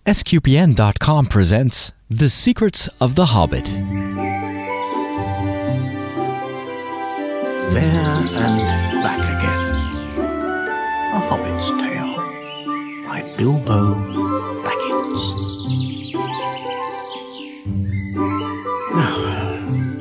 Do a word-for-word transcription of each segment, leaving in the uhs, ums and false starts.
S Q P N dot com presents The Secrets of the Hobbit. There and back again. A Hobbit's Tale by Bilbo Baggins. Now,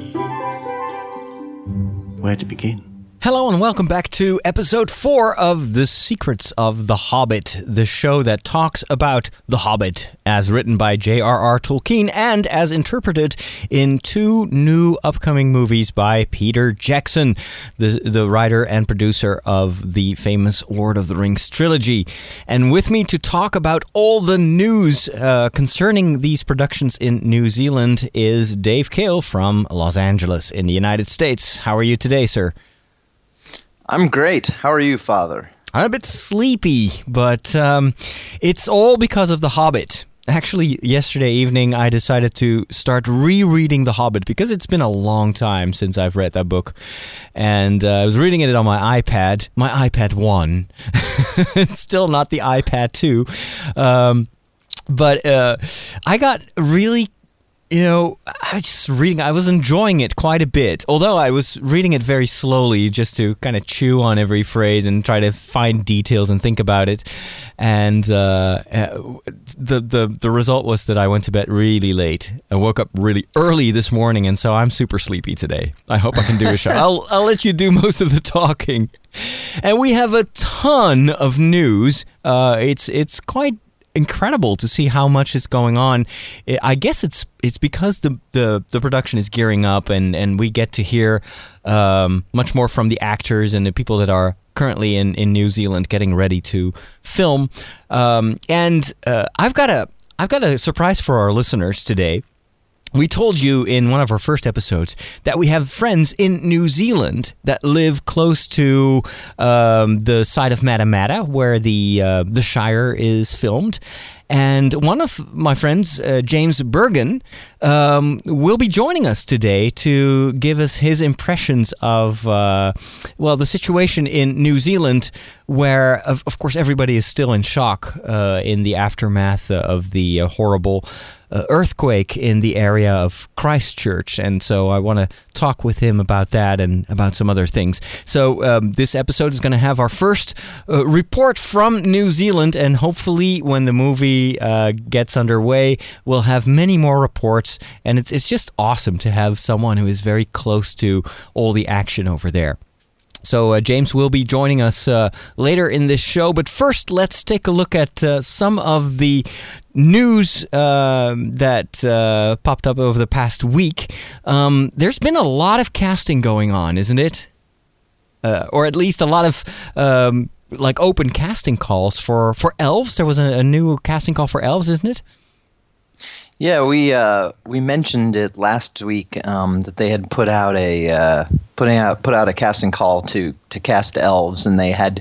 where to begin? Hello and welcome back to episode four of The Secrets of the Hobbit, the show that talks about The Hobbit as written by J R R Tolkien and as interpreted in two new upcoming movies by Peter Jackson, the, the writer and producer of the famous Lord of the Rings trilogy. And with me to talk about all the news uh, concerning these productions in New Zealand is Dave Kale from Los Angeles in the United States. How are you today, sir? I'm great. How are you, Father? I'm a bit sleepy, but um, it's all because of The Hobbit. Actually, yesterday evening, I decided to start rereading The Hobbit because it's been a long time since I've read that book. And uh, I was reading it on my iPad, my iPad one. It's still not the iPad two. Um, but uh, I got really... You know, I was just reading, I was enjoying it quite a bit, although I was reading it very slowly just to kind of chew on every phrase and try to find details and think about it. And uh, the, the, the result was that I went to bed really late and woke up really early this morning, and so I'm super sleepy today. I hope I can do a show. I'll, I'll let you do most of the talking. And we have a ton of news. Uh, it's, it's quite incredible to see how much is going on. I guess it's it's because the the, the production is gearing up, and, and we get to hear um, much more from the actors and the people that are currently in, in New Zealand getting ready to film. Um, and uh, I've got a I've got a surprise for our listeners today. We told you in one of our first episodes that we have friends in New Zealand that live close to um, the site of Matamata, where the uh, the Shire is filmed. And one of my friends, uh, James Bergen, um, will be joining us today to give us his impressions of, uh, well, the situation in New Zealand, where, of, of course, everybody is still in shock uh, in the aftermath of the uh, horrible uh, earthquake in the area of Christchurch. And so I want to talk with him about that and about some other things. So um, this episode is going to have our first uh, report from New Zealand, and hopefully when the movie Uh, gets underway, we'll have many more reports, and it's it's just awesome to have someone who is very close to all the action over there. So uh, James will be joining us uh, later in this show, but first let's take a look at uh, some of the news uh, that uh, popped up over the past week. Um, there's been a lot of casting going on, isn't it? Uh, or at least a lot of um, like open casting calls for, for elves. There was a, a new casting call for elves, isn't it? Yeah, we uh, we mentioned it last week um, that they had put out a uh, putting out put out a casting call to to cast elves, and they had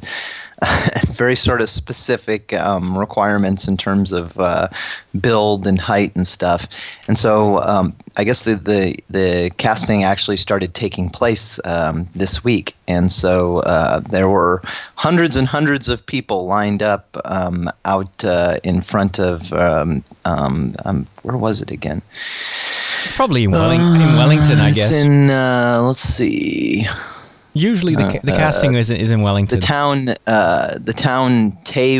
very sort of specific um, requirements in terms of uh, build and height and stuff. And so um, I guess the, the the casting actually started taking place um, this week. And so uh, there were hundreds and hundreds of people lined up um, out uh, in front of um, um, um, where was it again? It's probably in, Welling- uh, in Wellington, I guess. It's in uh, let's see. Usually the the casting uh, is is in Wellington. The town, uh, the town Tay.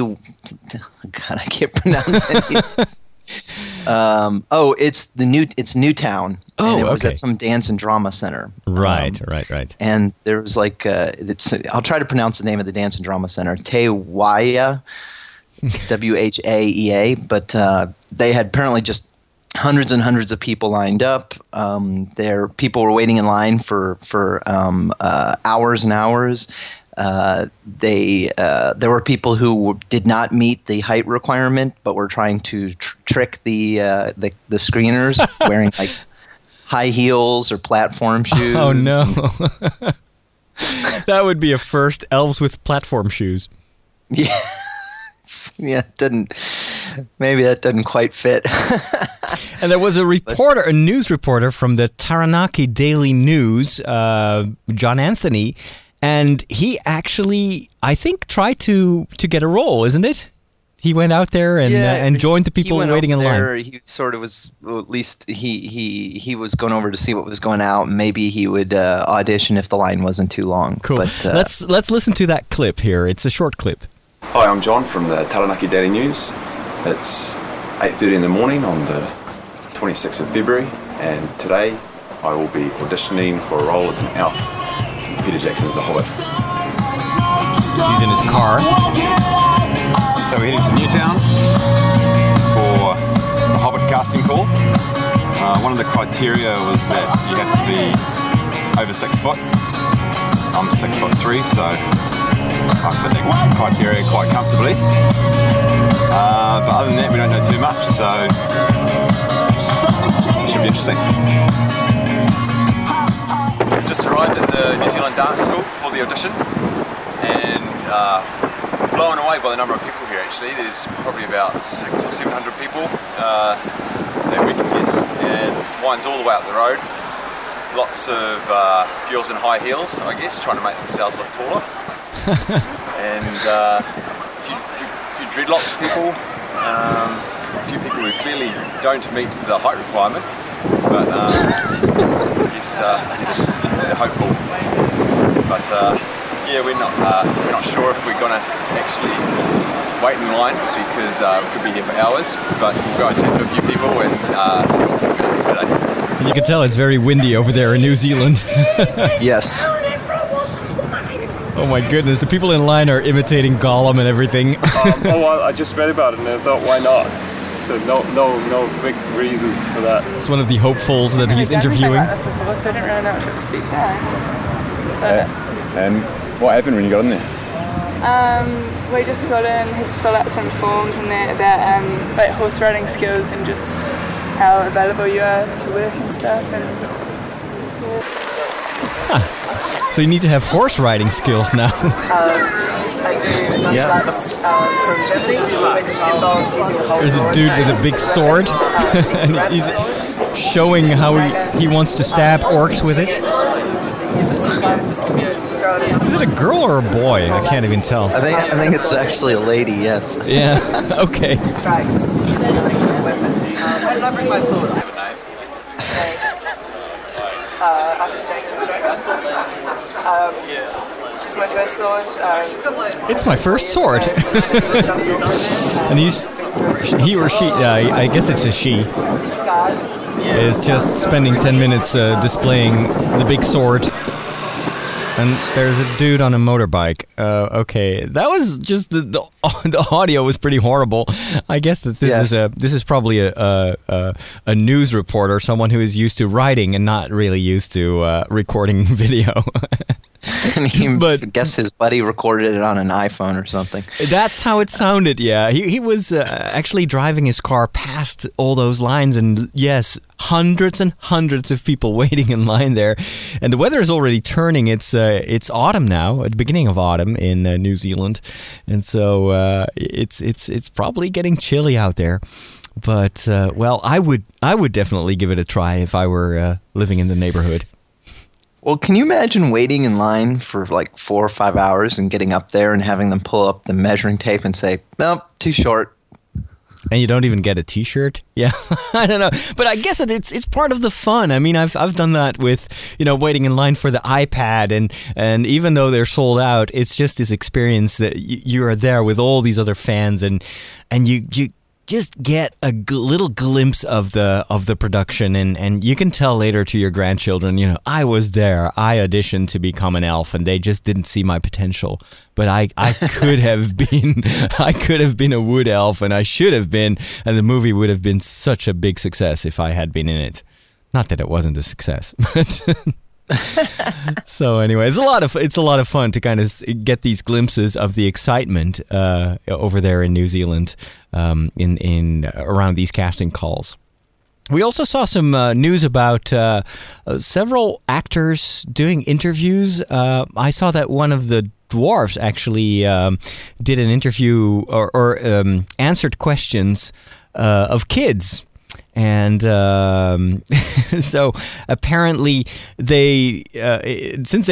God, I can't pronounce it. um, oh, it's the new. It's Newtown. Oh, and it was okay. at some dance and drama center. Right, um, right, right. And there was like, uh, it's. I'll try to pronounce the name of the dance and drama center. Te Whaia. It's W H A E A. But uh, they had apparently just hundreds and hundreds of people lined up. Um, there, people were waiting in line for for um, uh, hours and hours. Uh, they uh, there were people who did not meet the height requirement, but were trying to tr- trick the, uh, the the screeners, wearing like high heels or platform shoes. Oh no, that would be a first. Elves with platform shoes. Yeah. Yeah, it didn't. Maybe that didn't quite fit. And there was a reporter, a news reporter from the Taranaki Daily News, uh, John Anthony, and he actually, I think, tried to to get a role, isn't it? He went out there and Yeah, uh, and joined the he people went waiting in over line. there, He sort of was, well, at least he, he he was going over to see what was going out. Maybe he would uh, audition if the line wasn't too long. Cool. But, uh, let's let's listen to that clip here. It's a short clip. Hi, I'm John from the Taranaki Daily News. It's eight thirty in the morning on the twenty-sixth of February, and today I will be auditioning for a role as an elf in Peter Jackson's The Hobbit. He's in his car. So we're heading to Newtown for the Hobbit casting call. Uh, one of the criteria was that you have to be over six foot. I'm six foot three, so I fit the criteria quite comfortably. Uh, but other than that, we don't know too much, so it should be interesting. Just arrived at the New Zealand Dance School for the audition, and uh, blown away by the number of people here. Actually, there's probably about six or seven hundred people uh, that we can guess, and wine's all the way up the road. Lots of uh, girls in high heels, I guess, trying to make themselves look taller, and uh, a few, few, few dreadlocks people, um, a few people who clearly don't meet the height requirement, but um, I guess uh, they're hopeful. But uh, yeah, we're not uh, we're not sure if we're gonna actually wait in line because uh, we could be here for hours. But we'll go and chat to a few people and uh, see what we're going to do today. You can tell it's very windy over there in New Zealand. yes. Oh my goodness, the people in line are imitating Gollum and everything. um, oh, well, I just read about it and I thought, why not? So no, no, no big reason for that. It's one of the hopefuls that he's I've done interviewing. Like this before, so I didn't really know what to expect there. But, And what happened when you got in there? um, we just got in, had to fill out some forms and that about um, like horse riding skills and just how available you are to work and stuff. And Huh. So you need to have horse riding skills now. I do martial arts um, from Germany, which involves using the whole There's a sword. dude with a big sword, and he's showing how he, he wants to stab orcs with it. Is it a girl or a boy? I can't even tell. I think I think it's actually a lady. Yes. Yeah. Okay. Strikes using a weapon. Where did I bring my sword? I have a knife. Uh, after Jacob. Um, it's just my first sword. Um, It's my first sword. And he's he or she. Uh, I guess it's a she. Scarred. Is just spending ten minutes uh, displaying the big sword. And there's a dude on a motorbike. Uh, okay, that was just the, the the audio was pretty horrible. I guess that this Yes. is a this is probably a, a a a news reporter, someone who is used to writing and not really used to uh, recording video. And he, But- I guess his buddy recorded it on an iPhone or something. That's how it sounded. Yeah, he he was uh, actually driving his car past all those lines, and yes, hundreds and hundreds of people waiting in line there. And the weather is already turning. It's uh, it's autumn now, at the beginning of autumn in uh, New Zealand, and so uh, it's it's it's probably getting chilly out there. But uh, well, I would I would definitely give it a try if I were uh, living in the neighborhood. Well, can you imagine waiting in line for like four or five hours and getting up there and having them pull up the measuring tape and say, nope, too short. And you don't even get a T-shirt. Yeah, I don't know, but I guess it, it's it's part of the fun. I mean, I've I've done that with, you know, waiting in line for the iPad, and and even though they're sold out, it's just this experience that you, you are there with all these other fans, and and you you just get a g- little glimpse of the of the production, and and you can tell later to your grandchildren, you know, I was there, I auditioned to become an elf, and they just didn't see my potential. But I, I could have been I could have been a wood elf, and I should have been, and the movie would have been such a big success if I had been in it. Not that it wasn't a success, but so anyway, it's a lot of it's a lot of fun to kind of get these glimpses of the excitement uh, over there in New Zealand um, in in around these casting calls. We also saw some uh, news about uh, uh, several actors doing interviews. Uh, I saw that one of the dwarves actually um, did an interview or, or um, answered questions uh, of kids. And um, so apparently they, uh, since they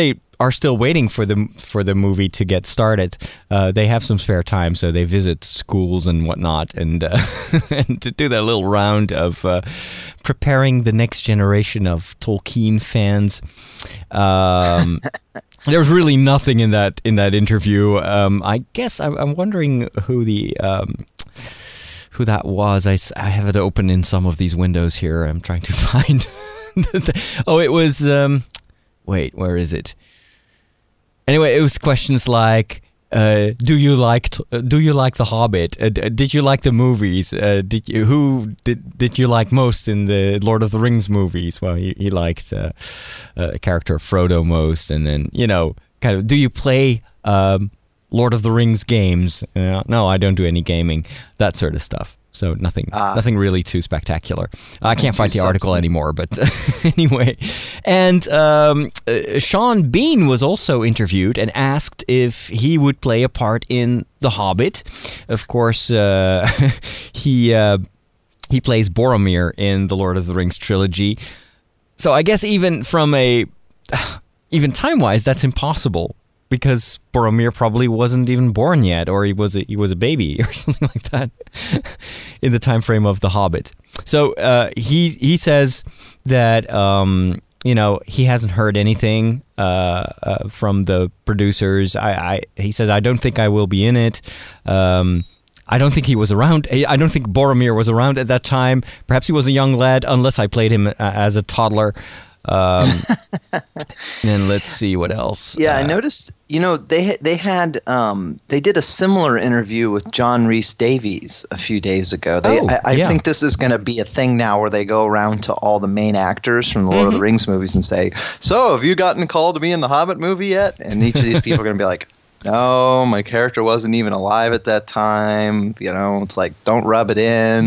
are still waiting for the for the movie to get started. Uh, they have some spare time, so they visit schools and whatnot, and uh, and to do that little round of uh, preparing the next generation of Tolkien fans. Um, There's really nothing in that in that interview. Um, I guess I'm, I'm wondering who the um, who that was. I, I have it open in some of these windows here. I'm trying to find. oh, it was. Um, wait, where is it? Anyway, it was questions like, uh, "Do you like t- Do you like The Hobbit? Uh, d- did you like the movies? Uh, did you who did did you like most in the Lord of the Rings movies?" Well, he, he liked uh, uh, a character of Frodo most, and then you know, kind of, do you play um, Lord of the Rings games? Uh, no, I don't do any gaming. That sort of stuff. So nothing, uh, nothing really too spectacular. I can't find the article anymore, but anyway. And um, uh, Sean Bean was also interviewed and asked if he would play a part in The Hobbit. Of course, uh, he uh, he plays Boromir in the Lord of the Rings trilogy. So I guess even from a even time-wise, that's impossible. Because Boromir probably wasn't even born yet, or he was a, he was a baby or something like that in the time frame of The Hobbit. So uh, he he says that um, you know he hasn't heard anything uh, uh, from the producers. I, I he says I don't think I will be in it. Um, I don't think he was around. I don't think Boromir was around at that time. Perhaps he was a young lad, unless I played him as a toddler. Um, and let's see what else. Yeah, uh, I noticed. You know, they they had um, they did a similar interview with John Rhys Davies a few days ago. They, oh, I, I yeah. think this is going to be a thing now, where they go around to all the main actors from the Lord Mm-hmm. of the Rings movies and say, "So, have you gotten called to be in the Hobbit movie yet?" And each of these people are going to be like, "No, my character wasn't even alive at that time." You know, it's like, don't rub it in.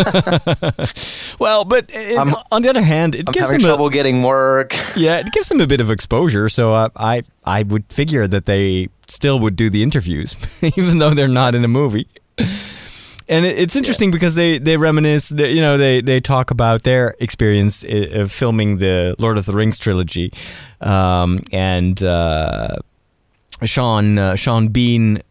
Well, but it, I'm- on the other hand, it I'm gives having them trouble a, getting work. yeah, it gives them a bit of exposure. So uh, I I would figure that they still would do the interviews, even though they're not in a movie. And it, it's interesting because they, they reminisce, they, you know, they, they talk about their experience of filming the Lord of the Rings trilogy, um, and uh, Sean uh, Sean Bean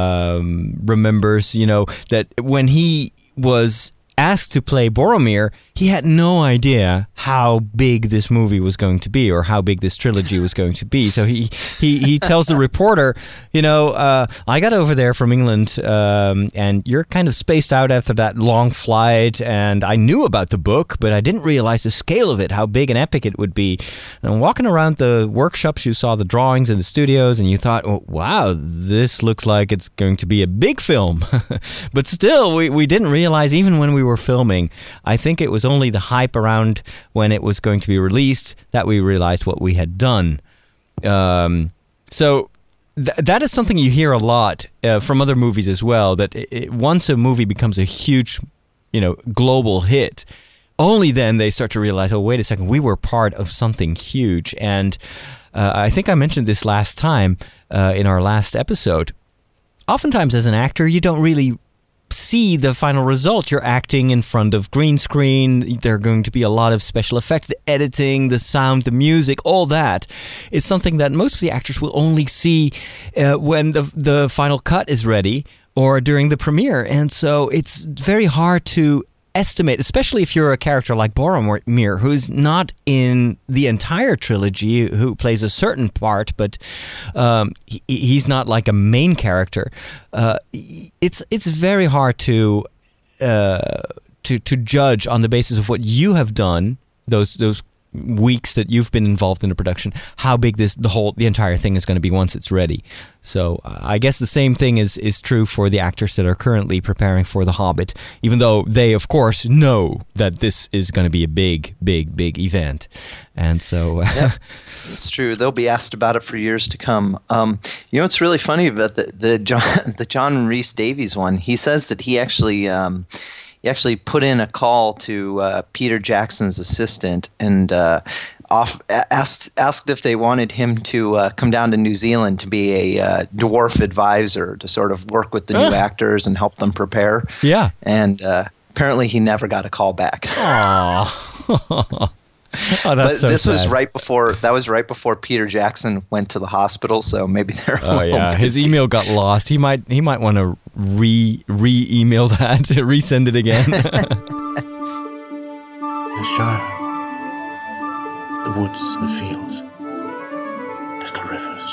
um, remembers, you know, that when he was asked to play Boromir, he had no idea how big this movie was going to be or how big this trilogy was going to be. So he he, he tells the reporter, you know, uh, I got over there from England, um, and you're kind of spaced out after that long flight, and I knew about the book, but I didn't realize the scale of it, how big and epic it would be. And walking around the workshops, you saw the drawings in the studios, and you thought, oh, wow, this looks like it's going to be a big film. But still, we, we didn't realize, even when we were filming, I think it was only the hype around when it was going to be released that we realized what we had done. Um, so th- that is something you hear a lot uh, from other movies as well, that it, it, once a movie becomes a huge, you know, global hit, only then they start to realize, oh, wait a second, we were part of something huge. And uh, I think I mentioned this last time uh, in our last episode. Oftentimes as an actor, you don't really see the final result. You're acting in front of green screen. There are going to be a lot of special effects, the editing, the sound, the music, all that is something that most of the actors will only see uh, when the the final cut is ready or during the premiere. And so it's very hard to estimate, especially if you're a character like Boromir, who's not in the entire trilogy, who plays a certain part, but um, he, he's not like a main character. Uh, it's it's very hard to uh, to to judge on the basis of what you have done, those those weeks that you've been involved in the production, how big this the whole the entire thing is going to be once it's ready. So uh, I guess the same thing is is true for the actors that are currently preparing for The Hobbit, even though they of course know that this is going to be a big big big event. And so uh, Yeah, it's true. They'll be asked about it for years to come. Um, you know what's really funny about the the John the John Rhys Davies one? He says that he actually um, he actually put in a call to uh, Peter Jackson's assistant and uh, off, asked asked if they wanted him to uh, come down to New Zealand to be a uh, dwarf advisor to sort of work with the new Ah. actors and help them prepare. yeah. And uh, apparently he never got a call back. Aww. Oh, that's but so this was sad. right before that was right before Peter Jackson went to the hospital, so maybe they're a Oh little yeah, his busy. email got lost. He might he might want to re re email that, resend it again. The Shire. The woods, the fields. Little rivers.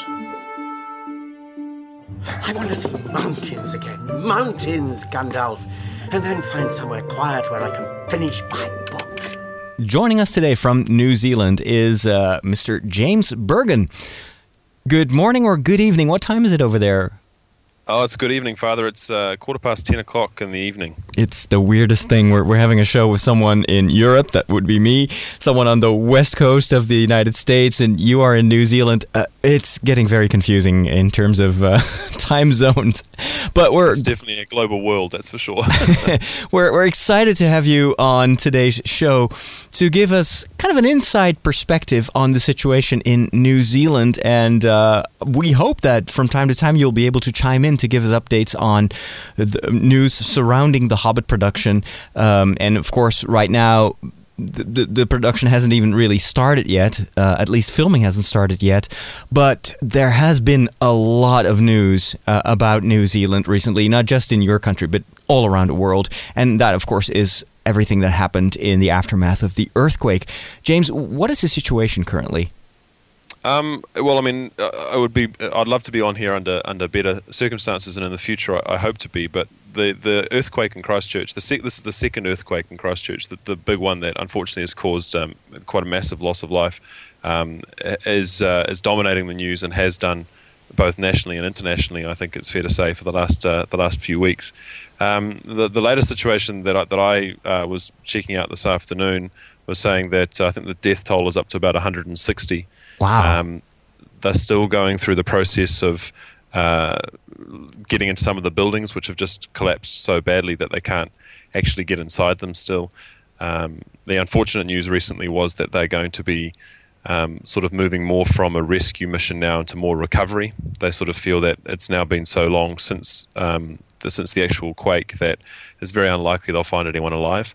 I want to see mountains again. Mountains, Gandalf. And then find somewhere quiet where I can finish my book. Joining us today from New Zealand is uh, Mister James Bergen. Good morning or good evening. What time is it over there? Oh, it's good evening, Father. It's uh, quarter past ten o'clock in the evening. It's the weirdest thing. We're, we're having a show with someone in Europe, that would be me, someone on the west coast of the United States, and you are in New Zealand. Uh, it's getting very confusing in terms of uh, time zones. But we're It's definitely a global world, that's for sure. we're we're excited to have you on today's show to give us kind of an inside perspective on the situation in New Zealand, and uh, we hope that from time to time you'll be able to chime in to give us updates on the news surrounding the Hobbit production. Um, and of course, right now, the, the, the production hasn't even really started yet. Uh, at least filming hasn't started yet. But there has been a lot of news uh, about New Zealand recently, not just in your country, but all around the world. And that, of course, is everything that happened in the aftermath of the earthquake. James, what is the situation currently? Um, well, I mean, uh, I would be. I'd love to be on here under under better circumstances, and in the future, I, I hope to be. But the, the earthquake in Christchurch, the sec- this is the second earthquake in Christchurch, the, the big one that unfortunately has caused um, quite a massive loss of life, um, is uh, is dominating the news and has done both nationally and internationally. I think it's fair to say for the last uh, the last few weeks. Um, the the latest situation that I, that I uh, was checking out this afternoon was saying that uh, I think the death toll is up to about one hundred sixty. Wow. Um, they're still going through the process of uh, getting into some of the buildings, which have just collapsed so badly that they can't actually get inside them still. Um, the unfortunate news recently was that they're going to be um, sort of moving more from a rescue mission now into more recovery. They sort of feel that it's now been so long since um, the, since the actual quake that it's very unlikely they'll find anyone alive.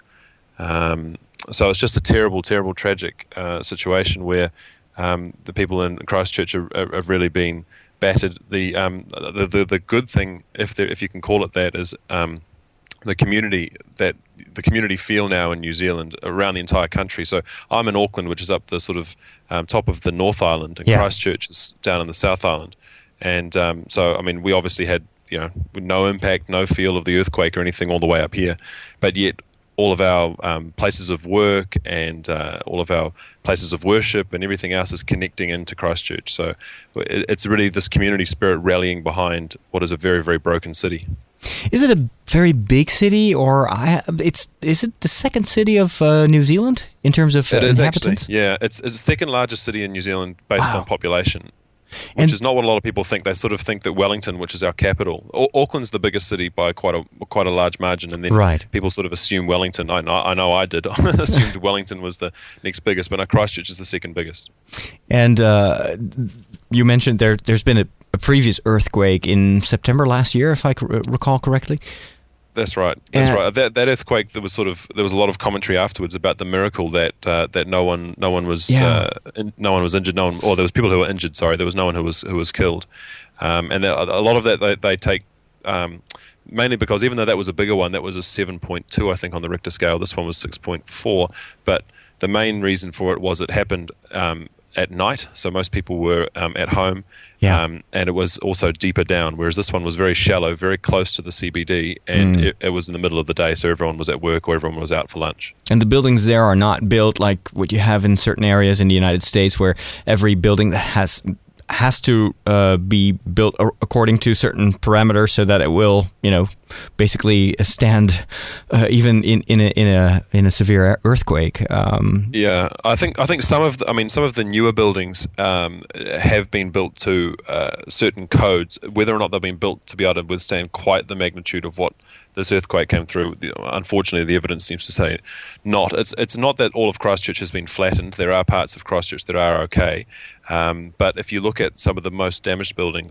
Um, so it's just a terrible, terrible, tragic uh, situation where Um, the people in Christchurch are, are, have really been battered. The um, the, the the good thing, if there, if you can call it that, is um, the community that the community feel now in New Zealand around the entire country. So I'm in Auckland, which is up the sort of um, top of the North Island, and Yeah. Christchurch is down in the South Island. And um, so, I mean, we obviously had you know no impact, no feel of the earthquake or anything all the way up here, but yet all of our um, places of work and uh, all of our places of worship and everything else is connecting into Christchurch. So it, it's really this community spirit rallying behind what is a very, very broken city. Is it a very big city, or I, it's is it the second city of uh, New Zealand in terms of uh, It is actually, inhabitants? yeah. It's, it's the second largest city in New Zealand based Wow. on population, which And- is not what a lot of people think. They sort of think that Wellington, which is our capital, Au- Auckland's the biggest city by quite a quite a large margin, and then Right. people sort of assume Wellington. I know, I know I did. I assumed Wellington was the next biggest, but no, Christchurch is the second biggest. And uh, you mentioned there there's been a, a previous earthquake in September last year, if I c- recall correctly. That's right. That's Yeah. right. That that earthquake, there was sort of there was a lot of commentary afterwards about the miracle that uh, that no one no one was Yeah. uh, in, no one was injured. No one, or there was people who were injured. Sorry, there was no one who was who was killed. Um, and there, a lot of that they, they take um, mainly because even though that was a bigger one, that was a seven point two, I think, on the Richter scale. This one was six point four. But the main reason for it was it happened um, at night, so most people were um, at home. Yeah. Um, and it was also deeper down, whereas this one was very shallow, very close to the C B D, and Mm. it, it was in the middle of the day, so everyone was at work or everyone was out for lunch. And the buildings there are not built like what you have in certain areas in the United States, where every building that has has to uh, be built a- according to certain parameters so that it will, you know, basically stand uh, even in, in a in a in a severe earthquake. Um, Yeah, I think I think some of the, I mean some of the newer buildings um, have been built to uh, certain codes. Whether or not they've been built to be able to withstand quite the magnitude of what this earthquake came through, the, unfortunately, the evidence seems to say not. It's it's not that all of Christchurch has been flattened. There are parts of Christchurch that are okay, um, but if you look at some of the most damaged buildings,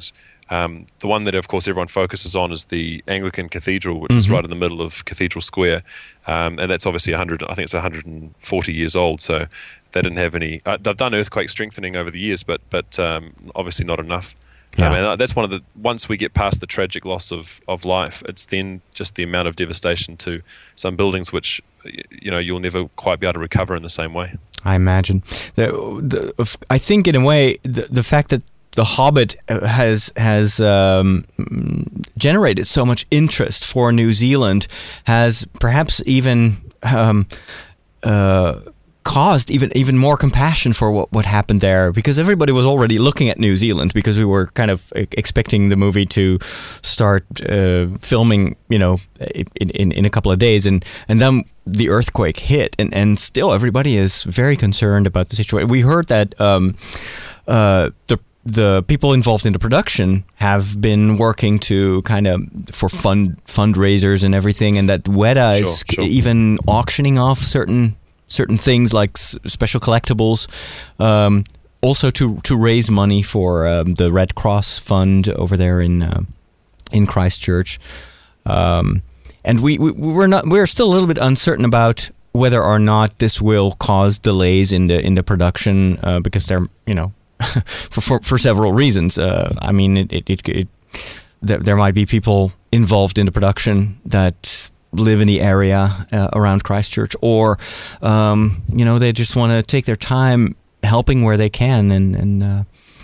Um, the one that, of course, everyone focuses on is the Anglican Cathedral, which Mm-hmm. is right in the middle of Cathedral Square, um, and that's obviously one hundred. I think it's one hundred forty years old. So they didn't have any. Uh, they've done earthquake strengthening over the years, but but um, obviously not enough. Yeah. I mean, that's one of the. Once we get past the tragic loss of, of life, it's then just the amount of devastation to some buildings, which you know you'll never quite be able to recover in the same way. I imagine. The, the, I think in a way the, the fact that The Hobbit has has um, generated so much interest for New Zealand has perhaps even um, uh, caused even even more compassion for what, what happened there, because everybody was already looking at New Zealand because we were kind of expecting the movie to start uh, filming, you know, in, in, in a couple of days, and, and then the earthquake hit, and, and still everybody is very concerned about the situation. We heard that um, uh, the the people involved in the production have been working to kind of for fund fundraisers and everything, and that Weta Sure, is sure. even auctioning off certain certain things like s- special collectibles, um, also to to raise money for um, the Red Cross Fund over there in uh, in Christchurch, um, and we, we we're not we're still a little bit uncertain about whether or not this will cause delays in the in the production, uh, because they're you know. for, for for several reasons. Uh, I mean, it, it, it, it there, there might be people involved in the production that live in the area uh, around Christchurch, or um, you know, they just want to take their time helping where they can, and and uh,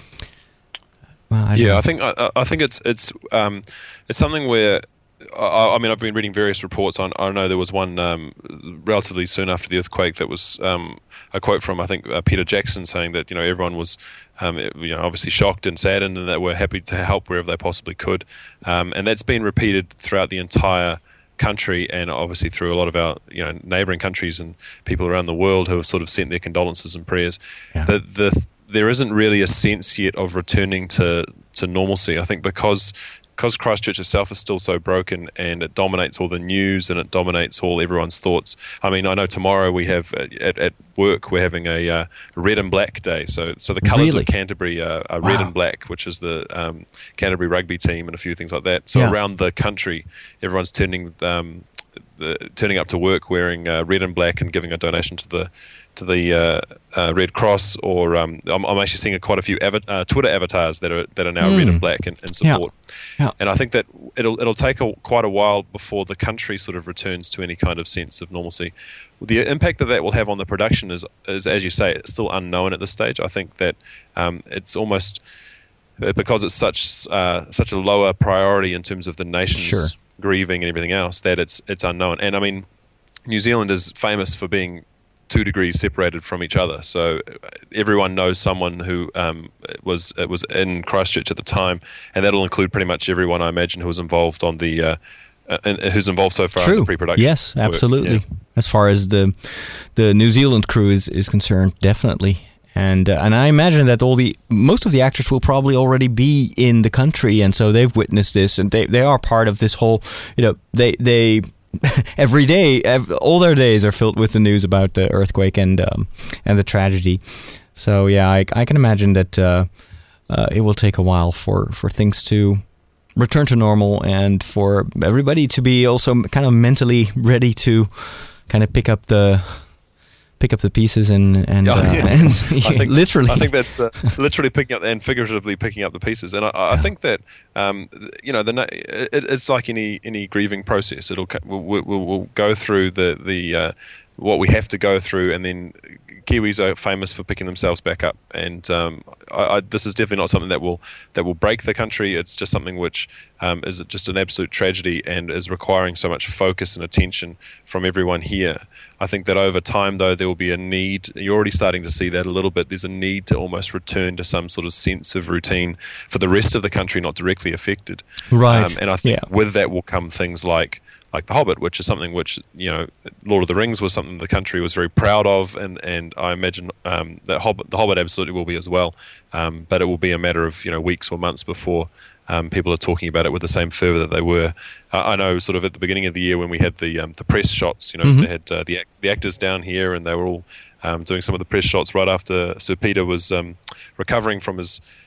well, I don't Yeah, know. I think I, I think it's it's um, it's something where I, I mean I've been reading various reports on. I know there was one um, relatively soon after the earthquake that was um, a quote from I think uh, Peter Jackson saying that you know everyone was um, you know obviously shocked and saddened, and that were happy to help wherever they possibly could, um, and that's been repeated throughout the entire country, and obviously through a lot of our you know neighbouring countries and people around the world who have sort of sent their condolences and prayers. Yeah. The the there isn't really a sense yet of returning to, to normalcy. I think because because Christchurch itself is still so broken, and it dominates all the news and it dominates all everyone's thoughts. I mean, I know tomorrow we have uh, at, at work we're having a uh, red and black day. So so the colours Really? of Canterbury are, are red Wow. and black, which is the um, Canterbury rugby team and a few things like that. So Yeah. around the country, everyone's turning um, the, turning up to work wearing uh, red and black and giving a donation to the to the uh, uh, Red Cross, or um, I'm, I'm actually seeing quite a few ava- uh, Twitter avatars that are that are now Mm. red and black in, in support. Yeah. And I think that it'll it'll take a, quite a while before the country sort of returns to any kind of sense of normalcy. The impact that that will have on the production is, is as you say, it's still unknown at this stage. I think that um, it's almost because it's such uh, such a lower priority in terms of the nation's Sure. grieving and everything else, that it's it's unknown. And I mean, New Zealand is famous for being two degrees separated from each other. So everyone knows someone who um, was uh, was in Christchurch at the time, and that'll include pretty much everyone, I imagine, who was involved on the uh, uh, and who's involved so far in True. the pre-production. Yes, work. absolutely. Yeah. As far as the the New Zealand crew is, is concerned, definitely. And uh, and I imagine that all the most of the actors will probably already be in the country, and so they've witnessed this, and they, they are part of this whole. You know, they they every day, ev- all their days are filled with the news about the earthquake and um, and the tragedy. So yeah, I, I can imagine that uh, uh, it will take a while for, for things to return to normal, and for everybody to be also kind of mentally ready to kind of pick up the. Pick up the pieces and and, Yeah, uh, yeah. and I think, literally. I think that's uh, literally picking up and figuratively picking up the pieces. And I, I think that um, you know, the na- it, it's like any any grieving process. It'll co- we'll, we'll, we'll go through the the uh, what we have to go through, and then Kiwis are famous for picking themselves back up. And um, I, I, this is definitely not something that will that will break the country. It's just something which um, is just an absolute tragedy and is requiring so much focus and attention from everyone here. I think that over time, though, there will be a need. You're already starting to see that a little bit. There's a need to almost return to some sort of sense of routine for the rest of the country not directly affected. Right. Um, and I think Yeah. with that will come things like like The Hobbit, which is something which, you know, Lord of the Rings was something the country was very proud of, and, and I imagine um, that Hobbit, The Hobbit absolutely will be as well. Um, but it will be a matter of, you know, weeks or months before um, people are talking about it with the same fervour that they were. Uh, I know sort of at the beginning of the year when we had the um, the press shots, you know, Mhm. they had uh, the, act- the actors down here, and they were all um, doing some of the press shots right after Sir Peter was um, recovering from his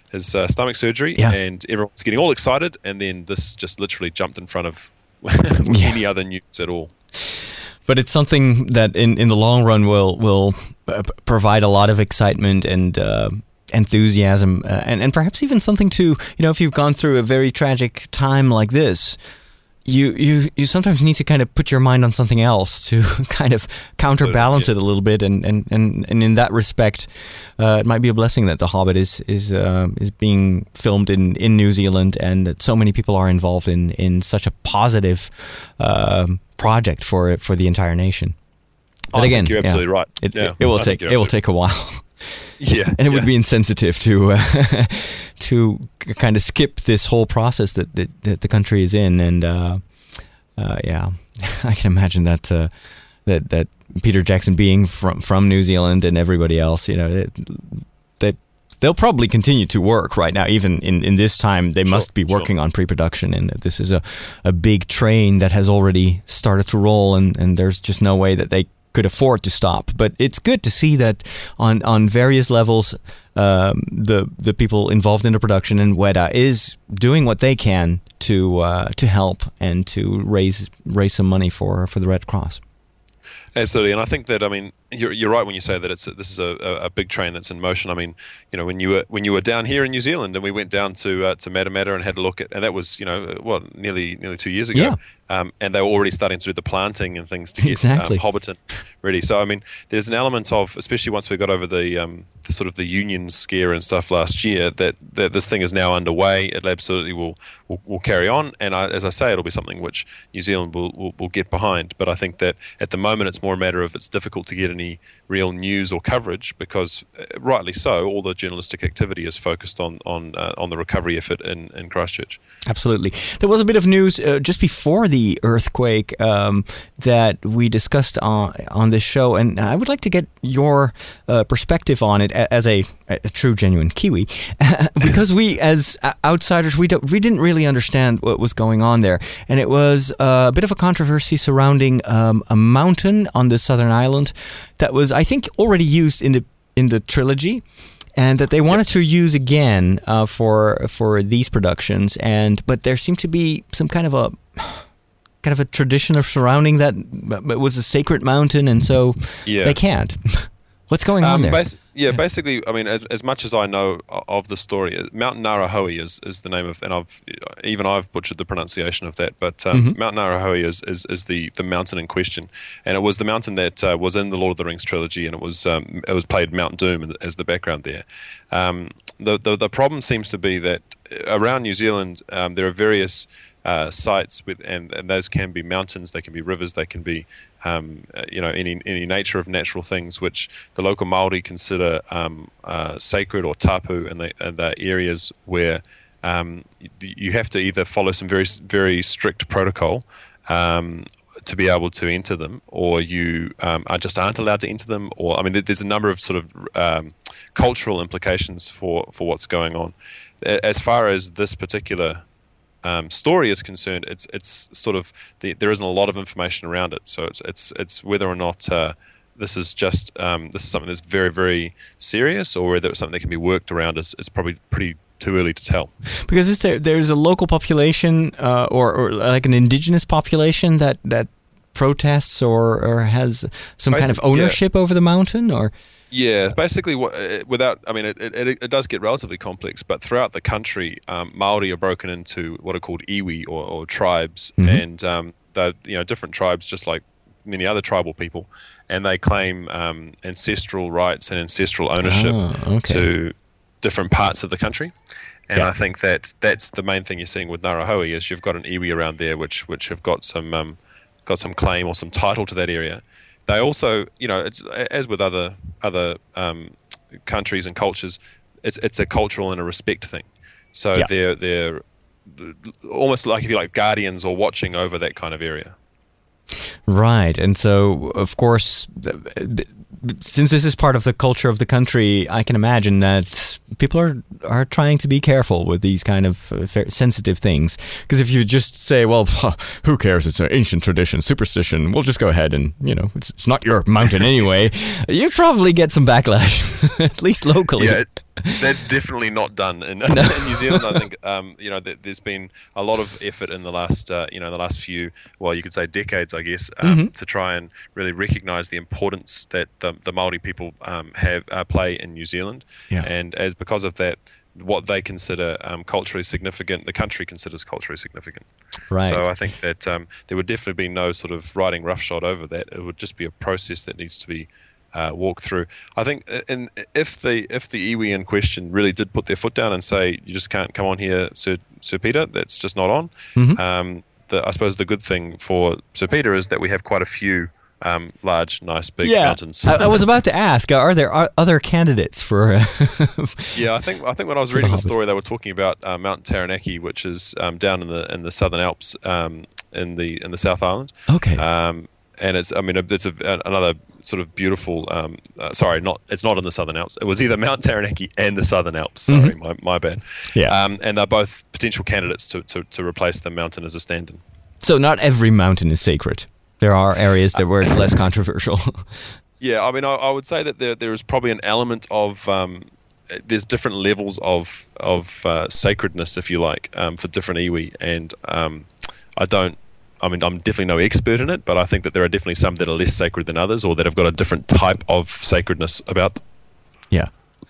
his uh, stomach surgery, Yeah. and everyone's getting all excited, and then this just literally jumped in front of Yeah. any other news at all. But it's something that in, in the long run will will uh, p- provide a lot of excitement and uh, enthusiasm, uh, and, and perhaps even something to, you know, if you've gone through a very tragic time like this, you, you, you sometimes need to kind of put your mind on something else to kind of counterbalance yeah. it a little bit. And, and, and, and in that respect, uh, it might be a blessing that The Hobbit is is uh, is being filmed in, in New Zealand, and that so many people are involved in, in such a positive um project for for the entire nation. But I again, think you're absolutely yeah, right. It, Yeah, it, it will I take think it you're will take a while, Yeah, and it would yeah. be insensitive to uh, to kind of skip this whole process that that, that the country is in. And uh, uh, yeah, I can imagine that uh, that that Peter Jackson being from from New Zealand and everybody else, you know, they, they they'll probably continue to work right now, even in, in this time. They Sure, must be sure. working on pre-production, and that this is a, a big train that has already started to roll, and, and there's just no way that they could afford to stop. But it's good to see that on, on various levels, um, the the people involved in the production and Weta is doing what they can to uh, to help and to raise raise some money for, for the Red Cross. Absolutely, and I think that I mean you're, you're right when you say that it's a, this is a, a, a big train that's in motion. I mean, you know, when you were when you were down here in New Zealand, and we went down to uh, to Matamata and had a look at, and that was you know what nearly nearly two years ago, Yeah. um, and they were already starting to do the planting and things to get Exactly. um, Hobbiton ready. So I mean, there's an element of, especially once we got over the, um, the sort of the union scare and stuff last year, that, that this thing is now underway. It absolutely will will, will carry on, and I, as I say, it'll be something which New Zealand will, will will get behind. But I think that at the moment it's more a matter of it's difficult to get any real news or coverage because, uh, rightly so, all the journalistic activity is focused on on uh, on the recovery effort in, in Christchurch. Absolutely. There was a bit of news uh, just before the earthquake um, that we discussed on, on this show, and I would like to get your uh, perspective on it a- as a, a true, genuine Kiwi, because we, as uh, outsiders, we don't, we didn't really understand what was going on there, and it was uh, a bit of a controversy surrounding um, a mountain on the southern island that was, I think, already used in the in the trilogy, and that they wanted to use again uh, for for these productions. And but there seemed to be some kind of a kind of a tradition of surrounding that. It was a sacred mountain, and so Yeah. they can't. What's going on Um, there? basi- yeah, basically, I mean, as as much as I know o- of the story, uh, Mount Narahoe is, is the name of, and I've even I've butchered the pronunciation of that, but um, Mhm. Mount Narahoe is, is is the the mountain in question, and it was the mountain that uh, was in the Lord of the Rings trilogy, and it was um, it was played Mount Doom as the background there. Um, the, the the problem seems to be that around New Zealand um, there are various uh, sites with, and, and those can be mountains, they can be rivers, they can be um, uh, you know any any nature of natural things which the local Māori consider um, uh, sacred or tapu, and they and the areas where um, you, you have to either follow some very very strict protocol um, to be able to enter them, or you um, are just aren't allowed to enter them, or I mean there- there's a number of sort of um, cultural implications for for what's going on. A- As far as this particular Um, story is concerned, it's it's sort of the, there isn't a lot of information around it, so it's it's it's whether or not uh, this is just um, this is something that's very very serious, or whether it's something that can be worked around. Is it's probably pretty too early to tell. Because is there there's a local population uh, or, or like an indigenous population that that protests or, or has some kind of Basic- yeah. ownership over the mountain, or Yeah, basically, what, uh, without I mean, it, it it does get relatively complex, but throughout the country, um, Maori are broken into what are called iwi or, or tribes, Mhm. and um, they're you know different tribes, just like many other tribal people, and they claim um, ancestral rights and ancestral ownership Ah, okay. to different parts of the country. And Yeah. I think that that's the main thing you're seeing with Narahoe is you've got an iwi around there, which which have got some um, got some claim or some title to that area. They also, you know, it's, as with other other um, countries and cultures, it's it's a cultural and a respect thing. So Yeah. they're they're almost like, if you like, guardians or watching over that kind of area. right? And so, of course, th- b- since this is part of the culture of the country, I can imagine that people are are trying to be careful with these kind of uh, fair, sensitive things. Because if you just say, "Well, who cares? It's an ancient tradition, superstition. We'll just go ahead and you know, it's, it's not your mountain anyway," you probably get some backlash, at least locally. Yeah, it, That's definitely not done in, in New Zealand. I think um, you know th- there's been a lot of effort in the last uh, you know the last few, well, you could say decades, I guess, um, mm-hmm. to try and really recognise the importance that the, the Māori people um, have uh, play in New Zealand, yeah. and as because of that, what they consider um, culturally significant, the country considers culturally significant. Right. So I think that um, there would definitely be no sort of riding roughshod over that. It would just be a process that needs to be Uh, walk through. I think in, if the if the iwi in question really did put their foot down and say you just can't come on here, Sir, Sir Peter, that's just not on. Mm-hmm. Um, the, I suppose the good thing for Sir Peter is that we have quite a few um, large, nice, big yeah. mountains. I, I was about to ask: Are there are other candidates for? Uh, yeah, I think I think when I was reading the, the story, they were talking about uh, Mount Taranaki, which is um, down in the in the Southern Alps, um, in the in the South Island. Okay. Um, And it's, I mean, it's a, another sort of beautiful. Um, uh, sorry, not it's not in the Southern Alps. It was either Mount Taranaki and the Southern Alps. Sorry, mm-hmm. my, my bad. Yeah. Um, and they're both potential candidates to, to, to replace the mountain as a stand-in. So not every mountain is sacred. There are areas that where it's less controversial. Yeah, I mean, I, I would say that there there is probably an element of um, there's different levels of of uh, sacredness, if you like, um, for different iwi, and um, I don't. I mean, I'm definitely no expert in it, but I think that there are definitely some that are less sacred than others, or that have got a different type of sacredness about them. Yeah.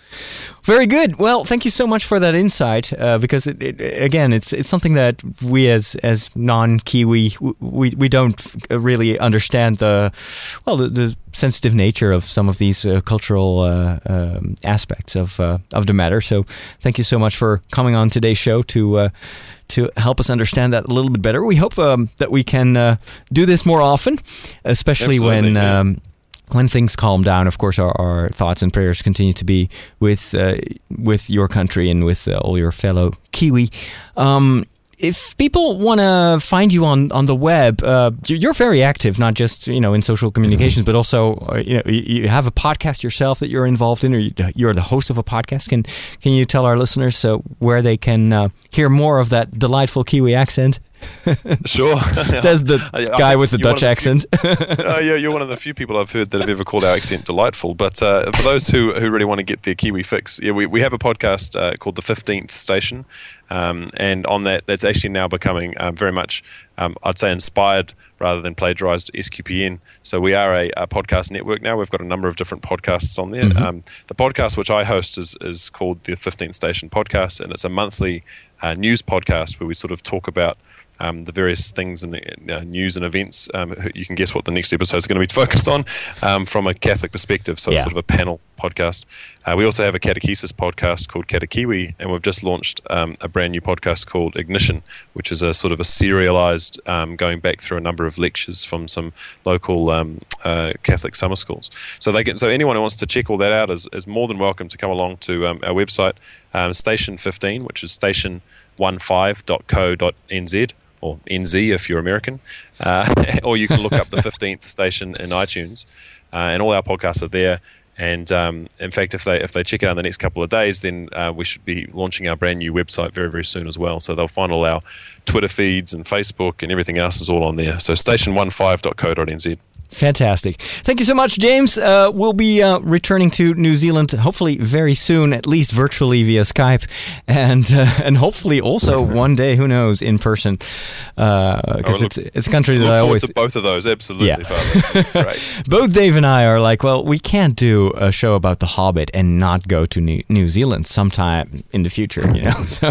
Very good. Well, thank you so much for that insight, uh, because it, it, again, it's it's something that we as as non-Kiwi we we don't really understand the well the, the sensitive nature of some of these uh, cultural uh, um, aspects of uh, of the matter. So, thank you so much for coming on today's show to. Uh, to help us understand that a little bit better. We hope um, that we can uh, do this more often, especially Absolutely, when yeah. um, when things calm down. Of course, our, our thoughts and prayers continue to be with uh, with your country and with uh, all your fellow Kiwi. Um, if people want to find you on, on the web, uh, you're very active, not just you know in social communications, but also uh, you know you have a podcast yourself that you're involved in, or you're the host of a podcast. Can can you tell our listeners uh, where they can uh, hear more of that delightful Kiwi accent? Sure. Says the guy with the Dutch accent. Few, uh, yeah, you're one of the few people I've heard that have ever called our accent delightful. But uh, for those who, who really want to get their Kiwi fix, yeah, we, we have a podcast uh, called The fifteenth Station. Um, and on that, that's actually now becoming um, very much, um, I'd say, inspired rather than plagiarized S Q P N. So we are a, a podcast network now. We've got a number of different podcasts on there. Mm-hmm. Um, the podcast which I host is, is called The fifteenth Station Podcast, and it's a monthly uh, news podcast where we sort of talk about Um, the various things and uh, news and events. Um, you can guess what the next episode is going to be focused on um, from a Catholic perspective. So yeah. it's sort of a panel podcast. Uh, we also have a catechesis podcast called Catekiwi, and we've just launched um, a brand new podcast called Ignition, which is a sort of a serialized, um, going back through a number of lectures from some local um, uh, Catholic summer schools. So they can, so anyone who wants to check all that out is, is more than welcome to come along to um, our website, um, Station fifteen, which is station fifteen dot co dot n z. Or N Z if you're American, uh, or you can look up the fifteenth Station in iTunes, uh, and all our podcasts are there. And um, in fact, if they if they check it out in the next couple of days, then uh, we should be launching our brand new website very very soon as well. So they'll find all our Twitter feeds and Facebook and everything else is all on there. So station fifteen dot co dot n z. Fantastic. Thank you so much, James. Uh, we'll be uh, returning to New Zealand hopefully very soon, at least virtually via Skype, and uh, and hopefully also one day, who knows, in person, because uh, it's it's a country that look I always to both of those. Absolutely, yeah. Father. Great. Both Dave and I are like, well, we can't do a show about The Hobbit and not go to New, New Zealand sometime in the future, you know. So.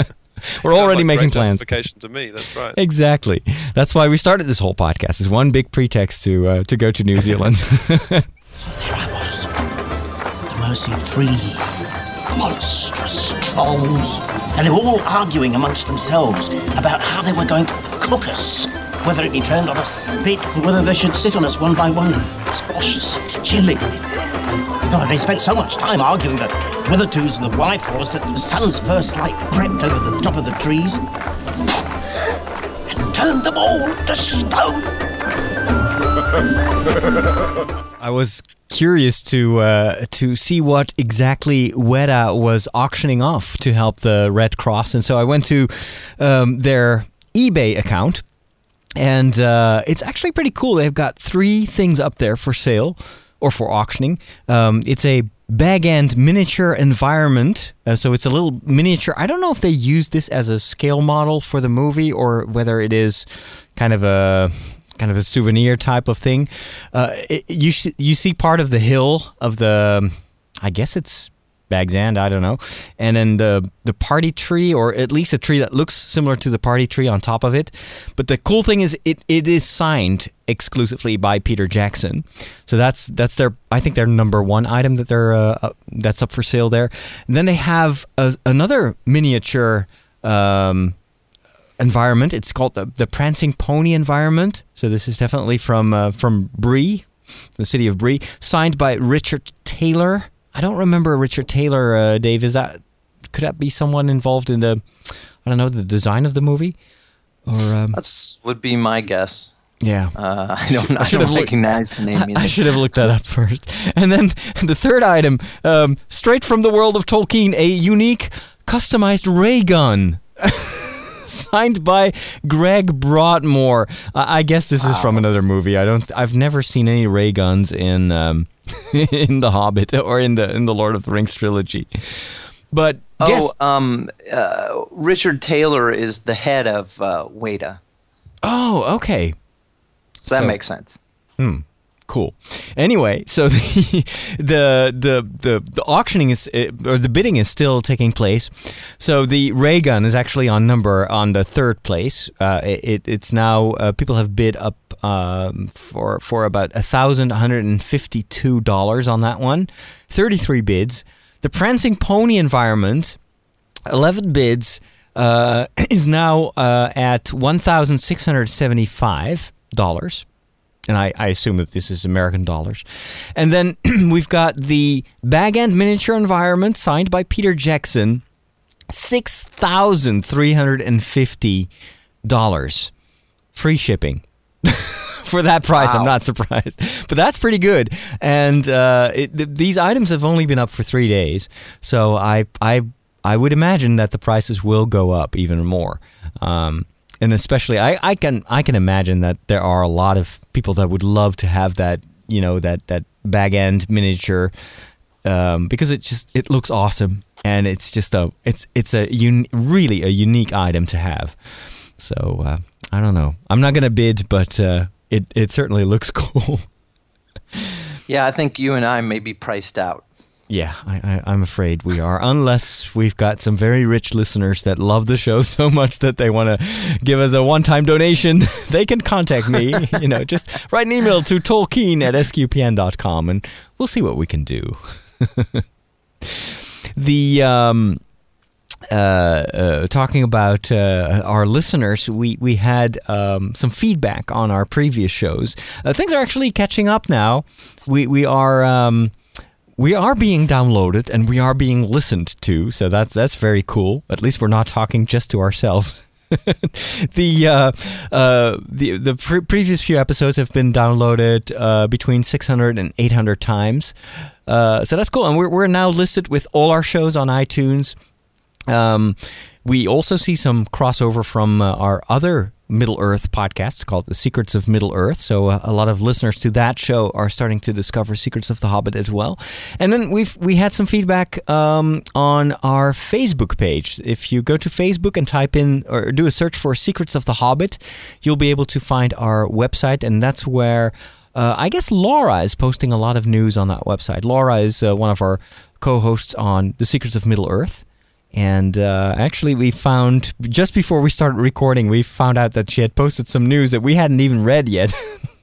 We're Sounds already like making great plans. Justification to me. That's right. Exactly. That's why we started this whole podcast. Is one big pretext to uh, to go to New Zealand. So there I was, at the mercy of three monstrous trolls, and they were all arguing amongst themselves about how they were going to cook us, whether it be turned on a spit, or whether they should sit on us one by one, squash us into chili. God, they spent so much time arguing that Withertooth and the Wyforce that the sun's first light crept over the top of the trees and turned them all to stone. I was curious to uh, to see what exactly Weta was auctioning off to help the Red Cross, and so I went to um, their eBay account, and uh, it's actually pretty cool. They've got three things up there for sale or for auctioning. Um, it's a Bag End miniature environment. Uh, so it's a little miniature. I don't know if they use this as a scale model for the movie or whether it is kind of a kind of a souvenir type of thing. Uh, it, you sh- you see part of the hill of the, I guess it's Bag's End, I don't know. And then the the party tree, or at least a tree that looks similar to the party tree on top of it. But the cool thing is it, it is signed exclusively by Peter Jackson. So that's that's their I think their number one item that they're uh, uh, that's up for sale there. And then they have a, another miniature um, environment. It's called the the Prancing Pony environment. So this is definitely from uh, from Bree, the city of Bree, signed by Richard Taylor. I don't remember Richard Taylor, uh, Dave. Is that could that be someone involved in the, I don't know, the design of the movie? Or um, that's would be my guess. Yeah, uh, I don't. I, I don't recognize the name. I, I should have looked that up first. And then the third item, um, straight from the world of Tolkien, a unique, customized ray gun. Signed by Greg Broadmoor. Uh, I guess this wow. is from another movie. I don't. I've never seen any ray guns in um, in The Hobbit or in the in the Lord of the Rings trilogy. But oh, guess, um, uh, Richard Taylor is the head of uh, Weta. Oh, okay. So that so, makes sense. Hmm. Cool. Anyway, so the the the the, the auctioning is or the bidding is still taking place. So the ray gun is actually on number on the third place. Uh, it it's now uh, people have bid up um, for for about a thousand one hundred and fifty two dollars on that one. Thirty three bids. The Prancing Pony environment, eleven bids, uh, is now uh, at one thousand six hundred seventy five dollars. And I, I assume that this is American dollars. And then we've got the Bag End miniature environment signed by Peter Jackson, six thousand three hundred fifty dollars. Free shipping. For that price, wow. I'm not surprised. But that's pretty good. And uh, it, th- these items have only been up for three days. So I, I, I would imagine that the prices will go up even more. Um And especially, I, I can I can imagine that there are a lot of people that would love to have that, you know, that, that Bag End miniature, um, because it just it looks awesome, and it's just a it's it's a un, really a unique item to have. So uh, I don't know. I'm not gonna bid, but uh, it it certainly looks cool. Yeah, I think you and I may be priced out. Yeah, I, I, I'm afraid we are, unless we've got some very rich listeners that love the show so much that they want to give us a one-time donation. They can contact me, you know, just write an email to tolkien at s q p n dot com, and we'll see what we can do. the um, uh, uh, talking about uh, our listeners, we we had um, some feedback on our previous shows. Uh, things are actually catching up now. We we are. Um, We are being downloaded and we are being listened to, so that's that's very cool. At least we're not talking just to ourselves. the uh, uh, the the pre- previous few episodes have been downloaded uh, between six hundred and eight hundred times, uh, so that's cool. And we're we're now listed with all our shows on iTunes. Um, we also see some crossover from uh, our other Middle-earth podcast called The Secrets of Middle-earth. So uh, a lot of listeners to that show are starting to discover Secrets of the Hobbit as well. And then we've we had some feedback um, on our Facebook page. If you go to Facebook and type in or do a search for Secrets of the Hobbit, you'll be able to find our website, and that's where uh, I guess Laura is posting a lot of news on that website. Laura is uh, one of our co-hosts on The Secrets of Middle-earth. And uh, actually, we found, just before we started recording, we found out that she had posted some news that we hadn't even read yet.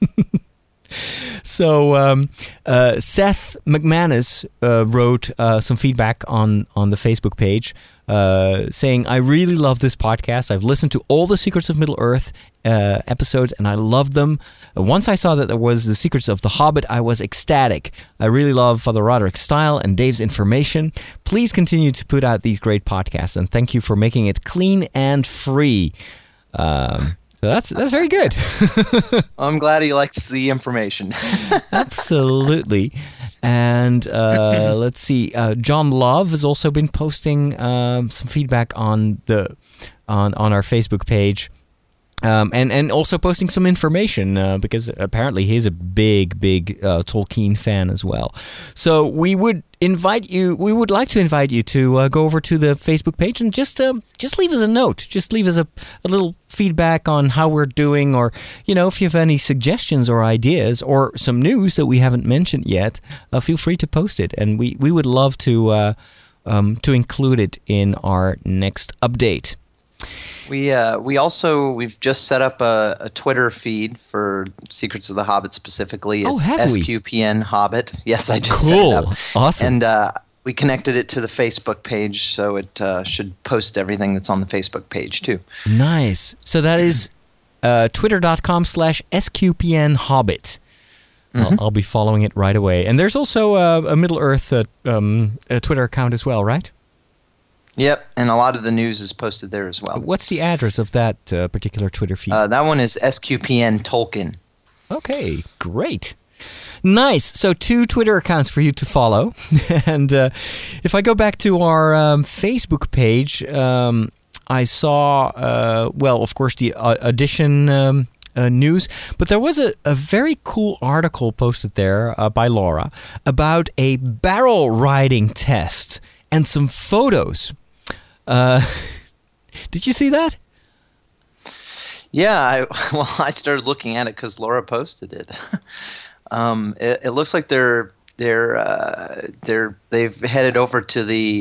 So um, uh, Seth McManus uh, wrote uh, some feedback on, on the Facebook page uh, saying, I really love this podcast. I've listened to all the Secrets of Middle-earth uh, episodes, and I loved them. Once I saw that there was the Secrets of the Hobbit, I was ecstatic. I really love Father Roderick's style and Dave's information. Please continue to put out these great podcasts, and thank you for making it clean and free. Um So that's that's very good. I'm glad he likes the information. Absolutely. And uh, let's see. Uh, John Love has also been posting um, some feedback on the on on our Facebook page, um, and and also posting some information uh, because apparently he's a big big uh, Tolkien fan as well. So we would invite you. We would like to invite you to uh, go over to the Facebook page and just uh, just leave us a note. Just leave us a, a little feedback on how we're doing, or you know, if you have any suggestions or ideas or some news that we haven't mentioned yet, uh, feel free to post it, and we, we would love to uh, um, to include it in our next update. We uh, we also we've just set up a, a Twitter feed for Secrets of the Hobbit specifically. It's oh, have S we? Q P N Hobbit. Yes, I just cool. set it up. Awesome. And uh, we connected it to the Facebook page, so it uh, should post everything that's on the Facebook page too. Nice. So that is uh, twitter.com slash SQPN Hobbit. Mm-hmm. I'll, I'll be following it right away. And there's also uh, a Middle Earth uh, um, a Twitter account as well, right? Yep, and a lot of the news is posted there as well. What's the address of that uh, particular Twitter feed? Uh, that one is S Q P N Tolkien. Okay, great. Nice. So two Twitter accounts for you to follow. And uh, if I go back to our um, Facebook page, um, I saw, uh, well, of course, the uh, Audition um, uh, news, but there was a, a very cool article posted there uh, by Laura about a barrel riding test and some photos. Uh, did you see that? Yeah, I, well, I started looking at it because Laura posted it. um, it. It looks like they're they're uh, they're they've headed over to the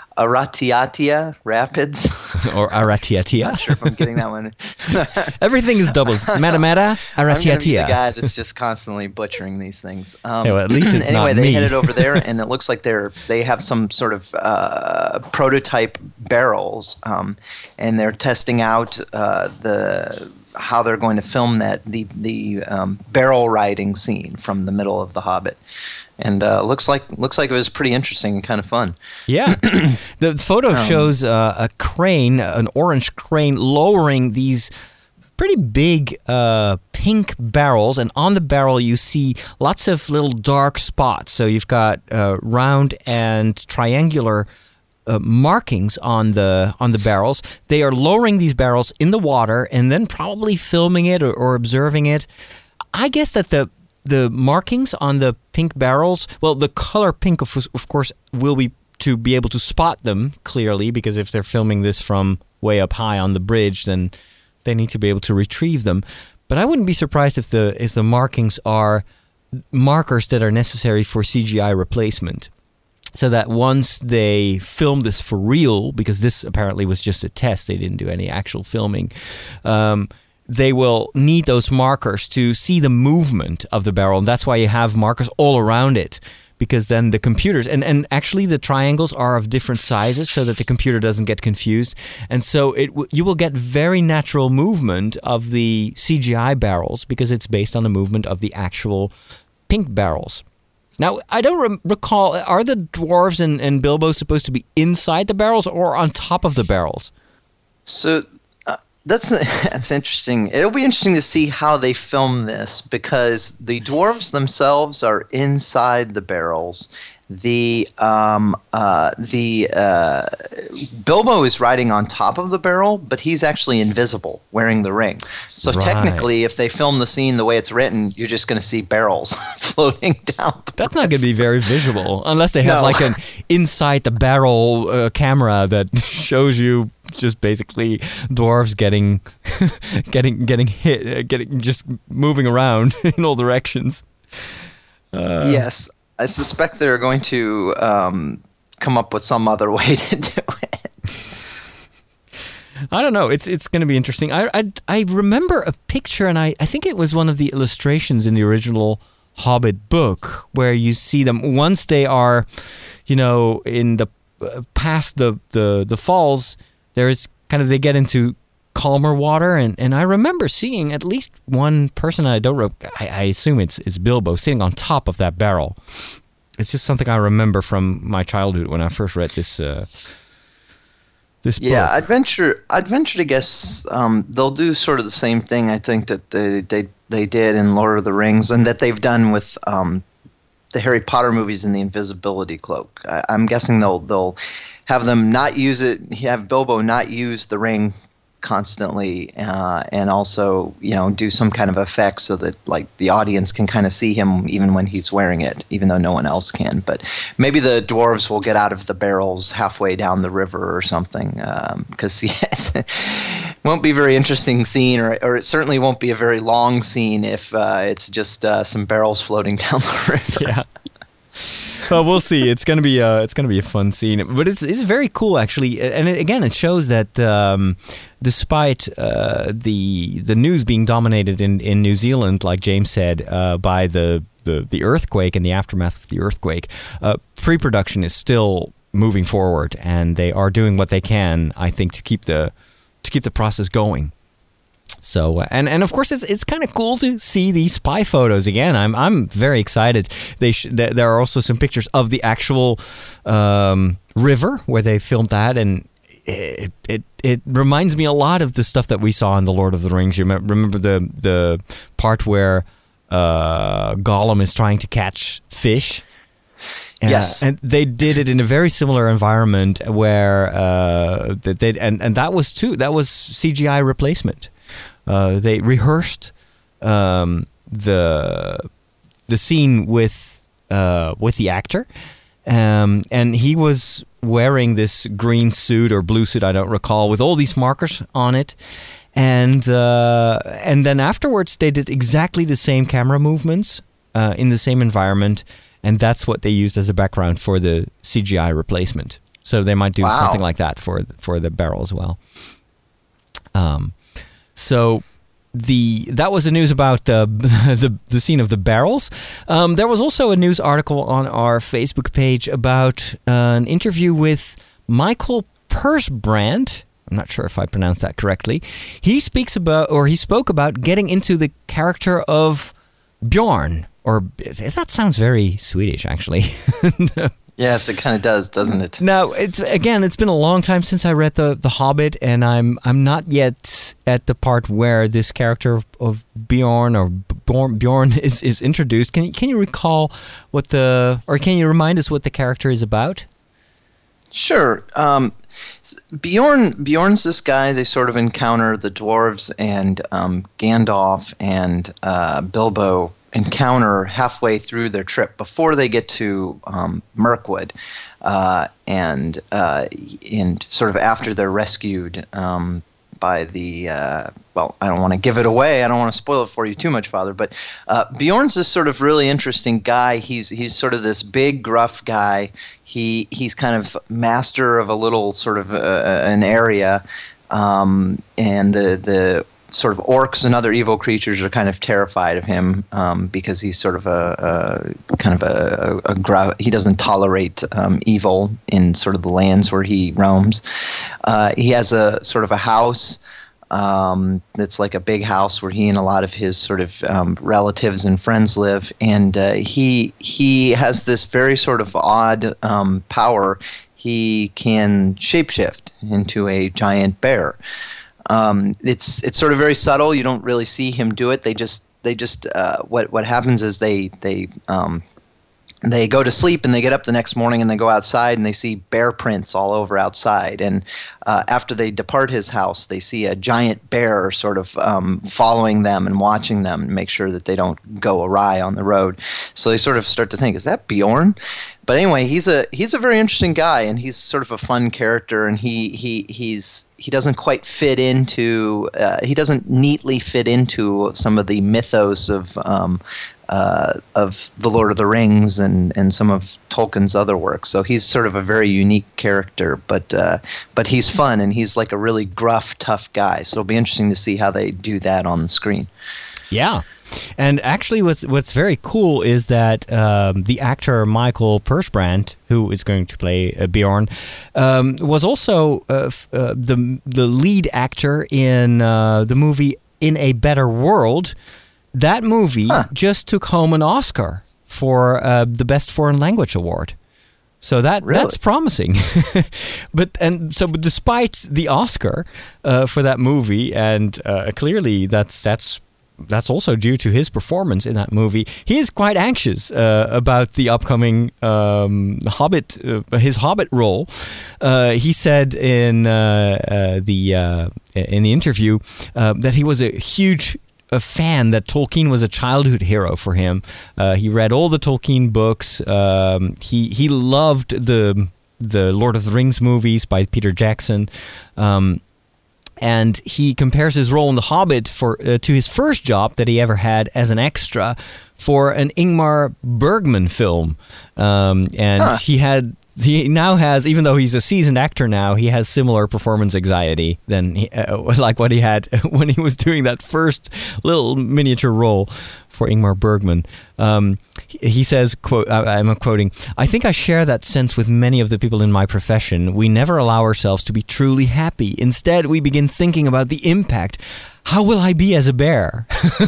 Aratiatia Rapids. Or Aratiatia. Not sure if I'm getting that one. Everything is doubles. Mata Mata, Aratiatia. I'm going to be the Aratiatia. guy that's just constantly butchering these things. Um, Yeah, well, at least it's anyway, not they me. headed over there, and it looks like they're they have some sort of uh, prototype barrels, um, and they're testing out uh, the how they're going to film that the the um, barrel riding scene from the middle of The Hobbit. And uh, looks like looks like it was pretty interesting and kind of fun. Yeah, the photo shows uh, a crane, an orange crane, lowering these pretty big uh, pink barrels, and on the barrel you see lots of little dark spots. So you've got uh, round and triangular uh, markings on the on the barrels. They are lowering these barrels in the water and then probably filming it or, or observing it. I guess that the The markings on the pink barrels, well, the color pink, of, of course, will be to be able to spot them clearly, because if they're filming this from way up high on the bridge, then they need to be able to retrieve them. But I wouldn't be surprised if the if the markings are markers that are necessary for C G I replacement. So that once they film this for real, because this apparently was just a test, they didn't do any actual filming, um, they will need those markers to see the movement of the barrel. And that's why you have markers all around it, because then the computers, and, and actually the triangles are of different sizes so that the computer doesn't get confused. And so it w- you will get very natural movement of the C G I barrels, because it's based on the movement of the actual pink barrels. Now, I don't re- recall, are the dwarves and, and Bilbo supposed to be inside the barrels or on top of the barrels? So That's that's interesting. It'll be interesting to see how they film this, because the dwarves themselves are inside the barrels. The um uh the uh Bilbo is riding on top of the barrel, but he's actually invisible, wearing the ring. So Right. technically, if they film the scene the way it's written, you're just going to see barrels floating down. The That's not going to be very visual, unless they have No. like an inside the barrel uh, camera that shows you just basically dwarves getting getting getting hit, uh, getting just moving around in all directions. Uh, yes, I suspect they're going to um, come up with some other way to do it. I don't know. It's it's going to be interesting. I, I, I remember a picture, and I, I think it was one of the illustrations in the original Hobbit book, where you see them once they are, you know, in the uh, past the, the the falls. There's kind of they get into calmer water, and, and I remember seeing at least one person. I don't know. I, I assume it's it's Bilbo sitting on top of that barrel. It's just something I remember from my childhood when I first read this. Uh, This yeah, book. I'd venture, I'd venture to guess um, they'll do sort of the same thing. I think that they, they they did in Lord of the Rings, and that they've done with um, the Harry Potter movies and the Invisibility Cloak. I, I'm guessing they'll they'll have them not use it, have Bilbo not use the ring constantly, uh, and also, you know, do some kind of effect so that like the audience can kind of see him even when he's wearing it, even though no one else can. But maybe the dwarves will get out of the barrels halfway down the river or something, because um, yeah, it won't be a very interesting scene, or, or it certainly won't be a very long scene if uh, it's just uh, some barrels floating down the river. Yeah. Well, we'll see. It's gonna be a it's gonna be a fun scene, but it's it's very cool actually, and it, again, it shows that um, despite uh, the the news being dominated in, in New Zealand, like James said, uh, by the, the the earthquake and the aftermath of the earthquake, uh, pre-production is still moving forward, and they are doing what they can, I think, to keep the to keep the process going. So and and of course it's it's kind of cool to see these spy photos again. I'm I'm very excited. They sh- th- there are also some pictures of the actual um, river where they filmed that, and it, it it reminds me a lot of the stuff that we saw in the Lord of the Rings. You remember, remember the the part where uh, Gollum is trying to catch fish. Uh, yes, and they did it in a very similar environment where uh, that they and and that was too that was C G I replacement. Uh, they rehearsed um, the the scene with uh, with the actor, um, and he was wearing this green suit or blue suit, I don't recall, with all these markers on it, and uh, and then afterwards they did exactly the same camera movements uh, in the same environment, and that's what they used as a background for the C G I replacement. So they might do wow. something like that for for the barrel as well. Um. So the that was the news about the the, the scene of the barrels. Um, there was also a news article on our Facebook page about uh, an interview with Michael Persbrandt. I'm not sure if I pronounced that correctly. He speaks about, or he spoke about getting into the character of Bjorn. Or that sounds very Swedish, actually. Yes, it kind of does, doesn't it? Now, it's again, it's been a long time since I read the, the Hobbit, and I'm I'm not yet at the part where this character of, of Bjorn or Bjorn, Bjorn is, is introduced. Can you, can you recall what the, or can you remind us what the character is about? Sure. Um, Bjorn Bjorn's this guy. They sort of encounter the dwarves, and um, Gandalf and uh, Bilbo encounter halfway through their trip before they get to um, Mirkwood, uh, and uh, in sort of after they're rescued um, by the uh, well, I don't want to give it away. I don't want to spoil it for you too much, Father. But uh, Bjorn's this sort of really interesting guy. He's he's sort of this big, gruff guy. He he's kind of master of a little sort of uh, an area, um, and the the. sort of orcs and other evil creatures are kind of terrified of him um, because he's sort of a, a kind of a, a, a gra- he doesn't tolerate um, evil in sort of the lands where he roams. Uh, he has a sort of a house um, that's like a big house where he and a lot of his sort of um, relatives and friends live, and uh, he he has this very sort of odd um, power. He can shapeshift into a giant bear. Um, it's it's sort of very subtle. You don't really see him do it. They just they just uh, what what happens is they they um, they go to sleep and they get up the next morning and they go outside and they see bear prints all over outside. And uh, after they depart his house, they see a giant bear sort of um, following them and watching them and make sure that they don't go awry on the road. So they sort of start to think, is that Bjorn? But anyway, he's a he's a very interesting guy, and he's sort of a fun character, and he he he's he doesn't quite fit into uh, he doesn't neatly fit into some of the mythos of um, uh, of the Lord of the Rings and, and some of Tolkien's other works. So he's sort of a very unique character, but uh, but he's fun, and he's like a really gruff, tough guy. So it'll be interesting to see how they do that on the screen. Yeah. And actually, what's what's very cool is that um, the actor Michael Persbrandt, who is going to play uh, Bjorn, um, was also uh, f- uh, the the lead actor in uh, the movie In a Better World. That movie huh. just took home an Oscar for uh, the Best Foreign Language Award. So that really? that's promising. but and so, but despite the Oscar uh, for that movie, and uh, clearly that's that's. that's also due to his performance in that movie. He is quite anxious uh, about the upcoming um, Hobbit, uh, his Hobbit role. Uh, he said in uh, uh, the uh, in the interview uh, that he was a huge a fan, that Tolkien was a childhood hero for him. Uh, he read all the Tolkien books. Um, he he loved the the Lord of the Rings movies by Peter Jackson, um, and he compares his role in The Hobbit for uh, to his first job that he ever had as an extra for an Ingmar Bergman film, um, and Huh. he had. He now has, even though he's a seasoned actor now, he has similar performance anxiety than he, uh, like what he had when he was doing that first little miniature role for Ingmar Bergman. Um, he, he says, quote, I, I'm quoting, "I think I share that sense with many of the people in my profession. We never allow ourselves to be truly happy. Instead, we begin thinking about the impact. How will I be as a bear?"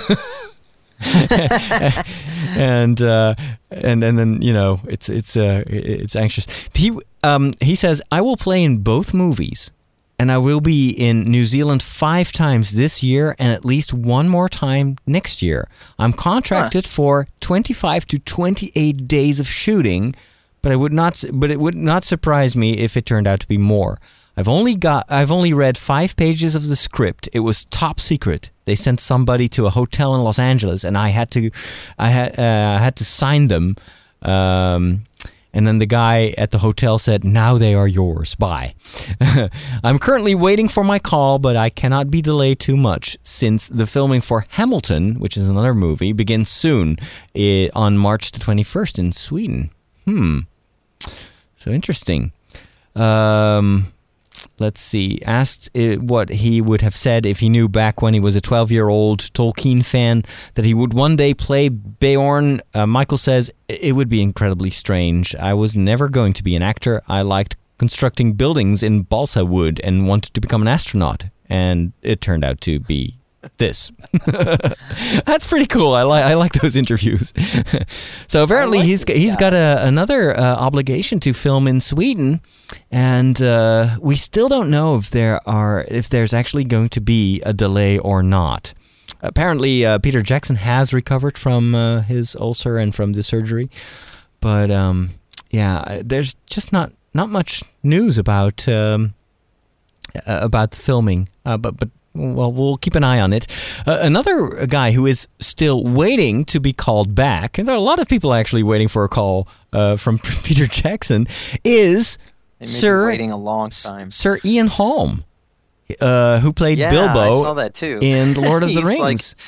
and uh, and and then you know it's it's uh, it's anxious. He um, he says, "I will play in both movies, and I will be in New Zealand five times this year, and at least one more time next year. I'm contracted huh. for twenty-five to twenty-eight days of shooting, but I would not. But it would not surprise me if it turned out to be more. I've only got I've only read five pages of the script. It was top secret. They sent somebody to a hotel in Los Angeles, and I had to I had uh, I had to sign them. Um, and then the guy at the hotel said, "Now they are yours. Bye." I'm currently waiting for my call, but I cannot be delayed too much since the filming for Hamilton, which is another movie, begins soon uh, on March the twenty-first in Sweden. Hmm. So interesting. Um. Let's see, asked uh, what he would have said if he knew back when he was a twelve-year-old Tolkien fan that he would one day play Beorn. Uh, Michael says, "It would be incredibly strange. I was never going to be an actor. I liked constructing buildings in balsa wood and wanted to become an astronaut. And it turned out to be this." That's pretty cool. I like I like those interviews. So apparently like he's he's got a, another uh, obligation to film in Sweden, and uh, we still don't know if there are if there's actually going to be a delay or not. Apparently, uh, Peter Jackson has recovered from uh, his ulcer and from the surgery, but um, yeah, there's just not not much news about um, about the filming. Uh, but but. Well, we'll keep an eye on it. Uh, another guy who is still waiting to be called back, and there are a lot of people actually waiting for a call uh, from Peter Jackson, is they may Sir be waiting a long time. Sir Ian Holm, uh, who played yeah, Bilbo I saw that too. in The Lord of the He's Rings. Like,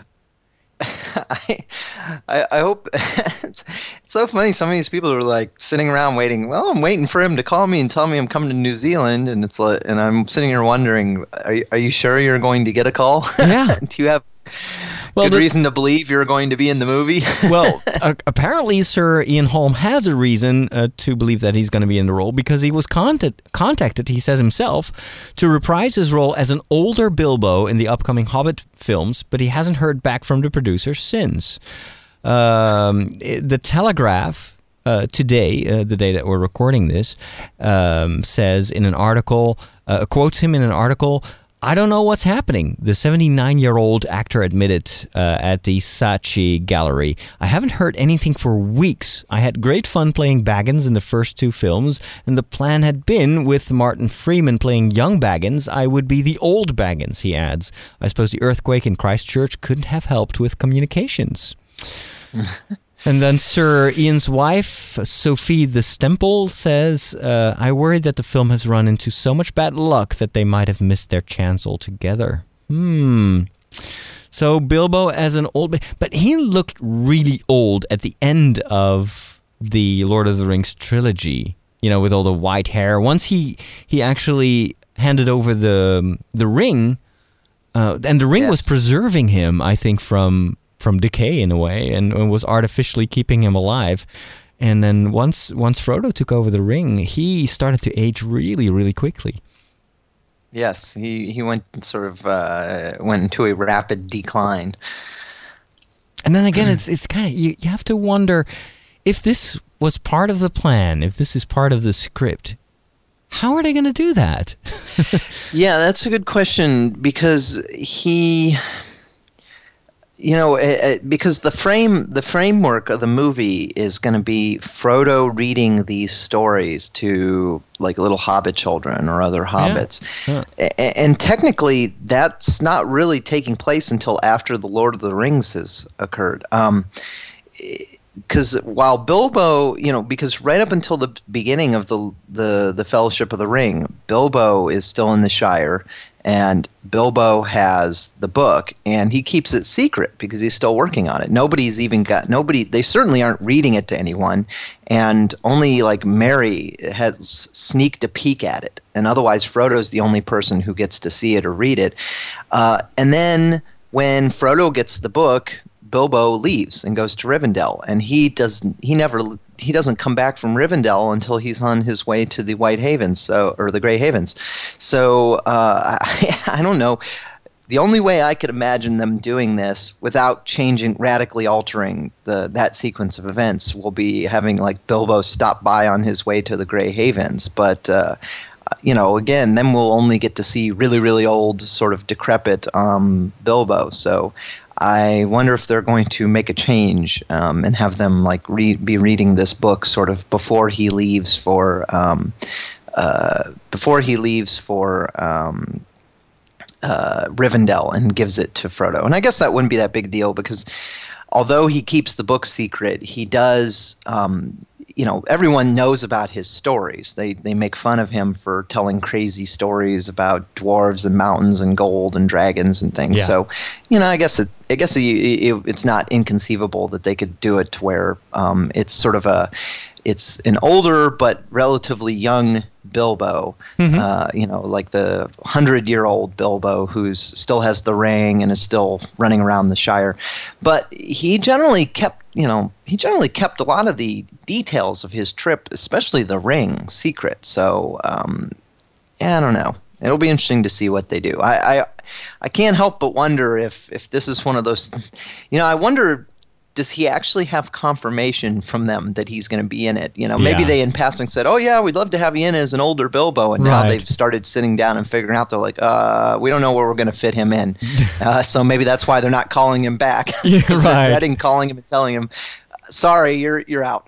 I, I, I hope it's, it's so funny. Some of these people are like sitting around waiting. Well, I'm waiting for him to call me and tell me I'm coming to New Zealand, and it's like, and I'm sitting here wondering, are, are you sure you're going to get a call? Yeah. Do you have well, good the, reason to believe you're going to be in the movie? Well, uh, apparently Sir Ian Holm has a reason uh, to believe that he's going to be in the role, because he was contact- contacted, he says himself, to reprise his role as an older Bilbo in the upcoming Hobbit films, but he hasn't heard back from the producer since. Um, the Telegraph uh, today, uh, the day that we're recording this, um, says in an article, uh, quotes him in an article, "I don't know what's happening," the seventy-nine-year-old actor admitted uh, at the Saatchi Gallery. "I haven't heard anything for weeks. I had great fun playing Baggins in the first two films, and the plan had been, with Martin Freeman playing young Baggins, I would be the old Baggins," he adds. "I suppose the earthquake in Christchurch couldn't have helped with communications." And then Sir Ian's wife, Sophie the Stemple, says, uh, "I worry that the film has run into so much bad luck that they might have missed their chance altogether." Hmm. So Bilbo as an old... But he looked really old at the end of the Lord of the Rings trilogy, you know, with all the white hair. Once he, he actually handed over the, the ring, uh, and the ring yes. was preserving him, I think, from... from decay in a way, and, and was artificially keeping him alive. And then once once Frodo took over the ring, he started to age really, really quickly. Yes, he, he went sort of uh, went into a rapid decline. And then again, it's it's kind of you, you have to wonder if this was part of the plan, if this is part of the script. How are they going to do that? Yeah, that's a good question, because he. you know, it, it, because the frame, the framework of the movie is going to be Frodo reading these stories to like little Hobbit children or other hobbits, Yeah. A- and technically that's not really taking place until after the Lord of the Rings has occurred. Um, because while Bilbo, you know, because right up until the beginning of the the the Fellowship of the Ring, Bilbo is still in the Shire. And Bilbo has the book, and he keeps it secret because he's still working on it. Nobody's even got nobody. They certainly aren't reading it to anyone, and only like Merry has sneaked a peek at it. And otherwise, Frodo's the only person who gets to see it or read it. Uh, and then when Frodo gets the book, Bilbo leaves and goes to Rivendell, and he does. He never. He doesn't come back from Rivendell until he's on his way to the White Havens, so or the Grey Havens. So uh, I, I don't know. The only way I could imagine them doing this without changing, radically altering the that sequence of events, will be having like Bilbo stop by on his way to the Grey Havens. But uh, you know, again, then we'll only get to see really, really old, sort of decrepit um, Bilbo. So. I wonder if they're going to make a change um, and have them like re- be reading this book sort of before he leaves for um, uh, before he leaves for um, uh, Rivendell and gives it to Frodo. And I guess that wouldn't be that big a deal because although he keeps the book secret, he does. Um, You know, everyone knows about his stories. They they make fun of him for telling crazy stories about dwarves and mountains and gold and dragons and things. Yeah. So, you know, I guess it I guess it, it, it's not inconceivable that they could do it to where um, it's sort of a it's an older but relatively young Bilbo. Mm-hmm. Uh, you know, like the hundred-year-old Bilbo who's still has the ring and is still running around the Shire. But he generally kept. You know, he generally kept a lot of the details of his trip, especially the ring, secret. So, um, yeah, I don't know. It'll be interesting to see what they do. I, I, I can't help but wonder if, if this is one of those. You know, I wonder, does he actually have confirmation from them that he's going to be in it? You know, maybe Yeah. they in passing said, "Oh yeah, we'd love to have you in as an older Bilbo," and now Right. they've started sitting down and figuring out. They're like, "Uh, we don't know where we're going to fit him in," uh, so maybe that's why they're not calling him back. Yeah, 'Cause they're right. dreading calling him and telling him, "Sorry, you're you're out."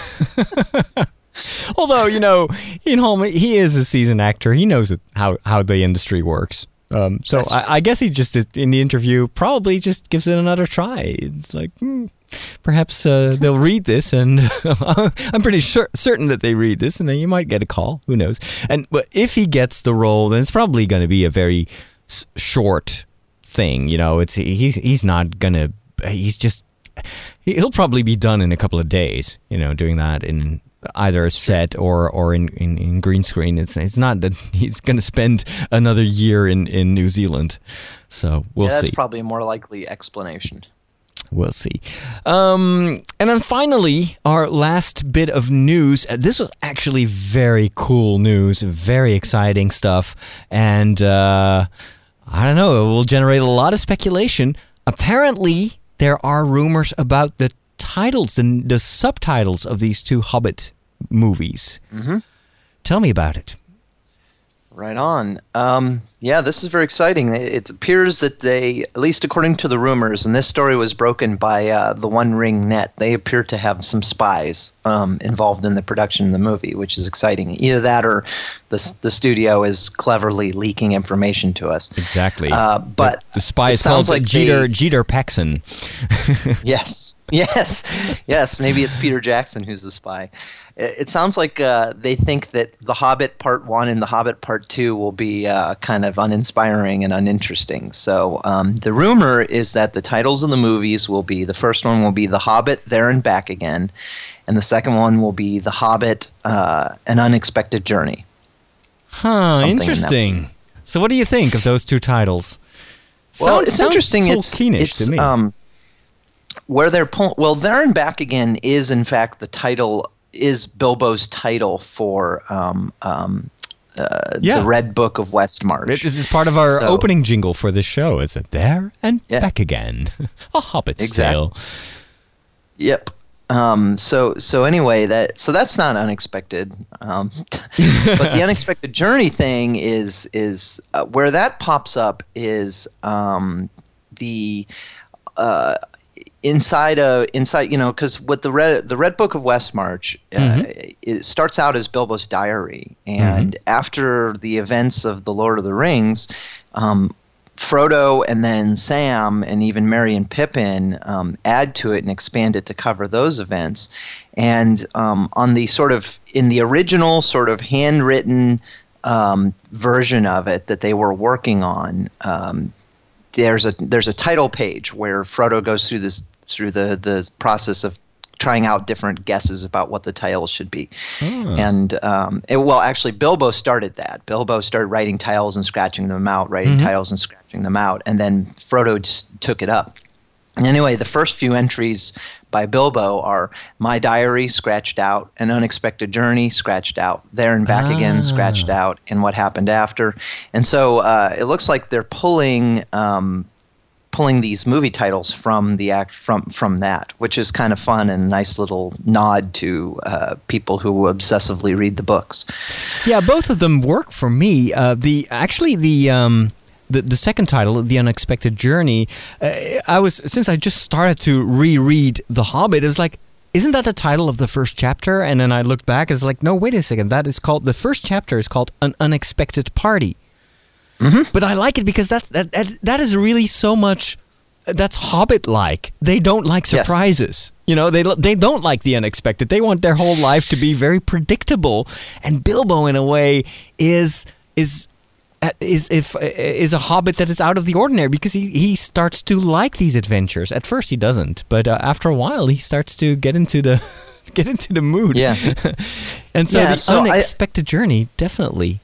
Although, you know, Ian Holm, he is a seasoned actor. He knows it, how, how the industry works. Um, so That's I, I guess he just, in the interview, probably just gives it another try. It's like, hmm, perhaps uh, they'll read this, and I'm pretty sure, certain that they read this, and then you might get a call. Who knows? And but if he gets the role, then it's probably going to be a very s- short thing. You know, it's he's he's not gonna. He's just he'll probably be done in a couple of days. You know, doing that in either a set or or in, in, in green screen. It's it's not that he's going to spend another year in, in New Zealand. So we'll yeah, that's see. probably a more likely explanation. We'll see. Um, and then finally, our last bit of news. Uh, This was actually very cool news, very exciting stuff. And uh, I don't know, it will generate a lot of speculation. Apparently, there are rumors about the titles and the subtitles of these two Hobbit movies. Mm-hmm. Tell me about it. Right on. Um, yeah, this is very exciting. It, it appears that they, at least according to the rumors, and this story was broken by uh, the One Ring Net, they appear to have some spies um, involved in the production of the movie, which is exciting. Either that or the, the studio is cleverly leaking information to us. Exactly. Uh, but the, the spy it is called sounds like Jeter, they- Jeter Paxson. Yes, yes, yes. Maybe it's Peter Jackson who's the spy. It, it sounds like uh, they think that The Hobbit Part One and The Hobbit Part Two will be uh, kind of uninspiring and uninteresting. So um, the rumor is that the titles of the movies will be: the first one will be The Hobbit, There and Back Again, and the second one will be The Hobbit, uh, An Unexpected Journey. Huh, Something in that interesting. So what do you think of those two titles? Well, Sounds- it's sounds interesting. Tolkienish It's, it's to me. Um, where they're pull- well, There and Back Again is in fact the title is Bilbo's title for um, um, uh, Yeah. the Red Book of Westmarch. This is part of our So- opening jingle for this show. It's a There and Yeah. Back Again. A Hobbit's Exactly. Tale. Yep. Um, so so anyway, that so that's not unexpected. Um, but the unexpected journey thing is is uh, where that pops up is um, the uh, inside a inside, you know, because with the red the Red Book of Westmarch, uh, mm-hmm. it starts out as Bilbo's diary, and mm-hmm. after the events of the Lord of the Rings, um, Frodo and then Sam and even Merry and Pippin um, add to it and expand it to cover those events. And um, on the sort of in the original sort of handwritten um, version of it that they were working on, um, there's a there's a title page where Frodo goes through this through the the process of trying out different guesses about what the titles should be. Mm. And, um, it, well, actually, Bilbo started that. Bilbo started writing titles and scratching them out, writing mm-hmm. titles and scratching them out, and then Frodo just took it up. And anyway, the first few entries by Bilbo are My Diary, scratched out, An Unexpected Journey, scratched out, There and Back ah. Again, scratched out, and What Happened After. And so uh, it looks like they're pulling... Um, pulling these movie titles from the act from from that, which is kind of fun and a nice little nod to uh, people who obsessively read the books. Yeah, both of them work for me. Uh, the actually the. Um The, the second title, The Unexpected Journey, uh, I was since I just started to reread The Hobbit, it was like, isn't that the title of the first chapter? And then I looked back, it's like, no, wait a second, that is called, the first chapter is called An Unexpected Party. Mm-hmm. But I like it because that's, that, that that is really so much, that's Hobbit-like. They don't like surprises. Yes. You know, they they don't like the unexpected. They want their whole life to be very predictable. And Bilbo, in a way, is is is if is a Hobbit that is out of the ordinary because he, he starts to like these adventures. At first, he doesn't, but uh, after a while, he starts to get into the get into the mood. Yeah, and so yeah, the so unexpected I, journey definitely.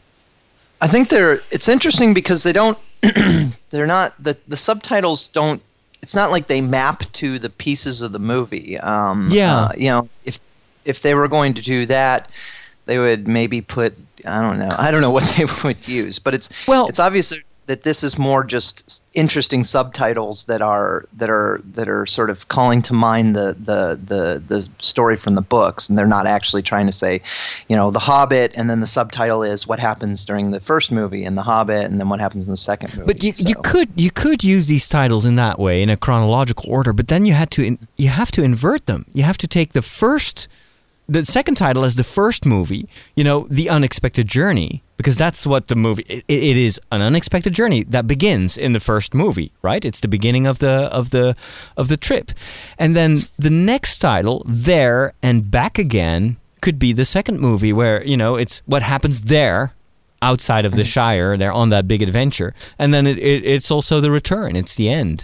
I think they're. It's interesting because they don't. They're not the the subtitles don't. It's not like they map to the pieces of the movie. Um, yeah, uh, you know, if if they were going to do that, they would maybe put. I don't know. I don't know what they would use, but it's well, it's obvious that this is more just interesting subtitles that are that are that are sort of calling to mind the the the the story from the books, and they're not actually trying to say, you know, The Hobbit, and then the subtitle is what happens during the first movie, and The Hobbit, and then what happens in the second movie. But you so. you could you could use these titles in that way in a chronological order, but then you had to in, you have to invert them. You have to take the first. The second title is the first movie, you know, The Unexpected Journey, because that's what the movie, it, it is an unexpected journey that begins in the first movie, right? It's the beginning of the of the of the trip. And then the next title, There and Back Again, could be the second movie where, you know, it's what happens there outside of the Shire, they're on that big adventure. And then it, it, it's also the return, it's the end.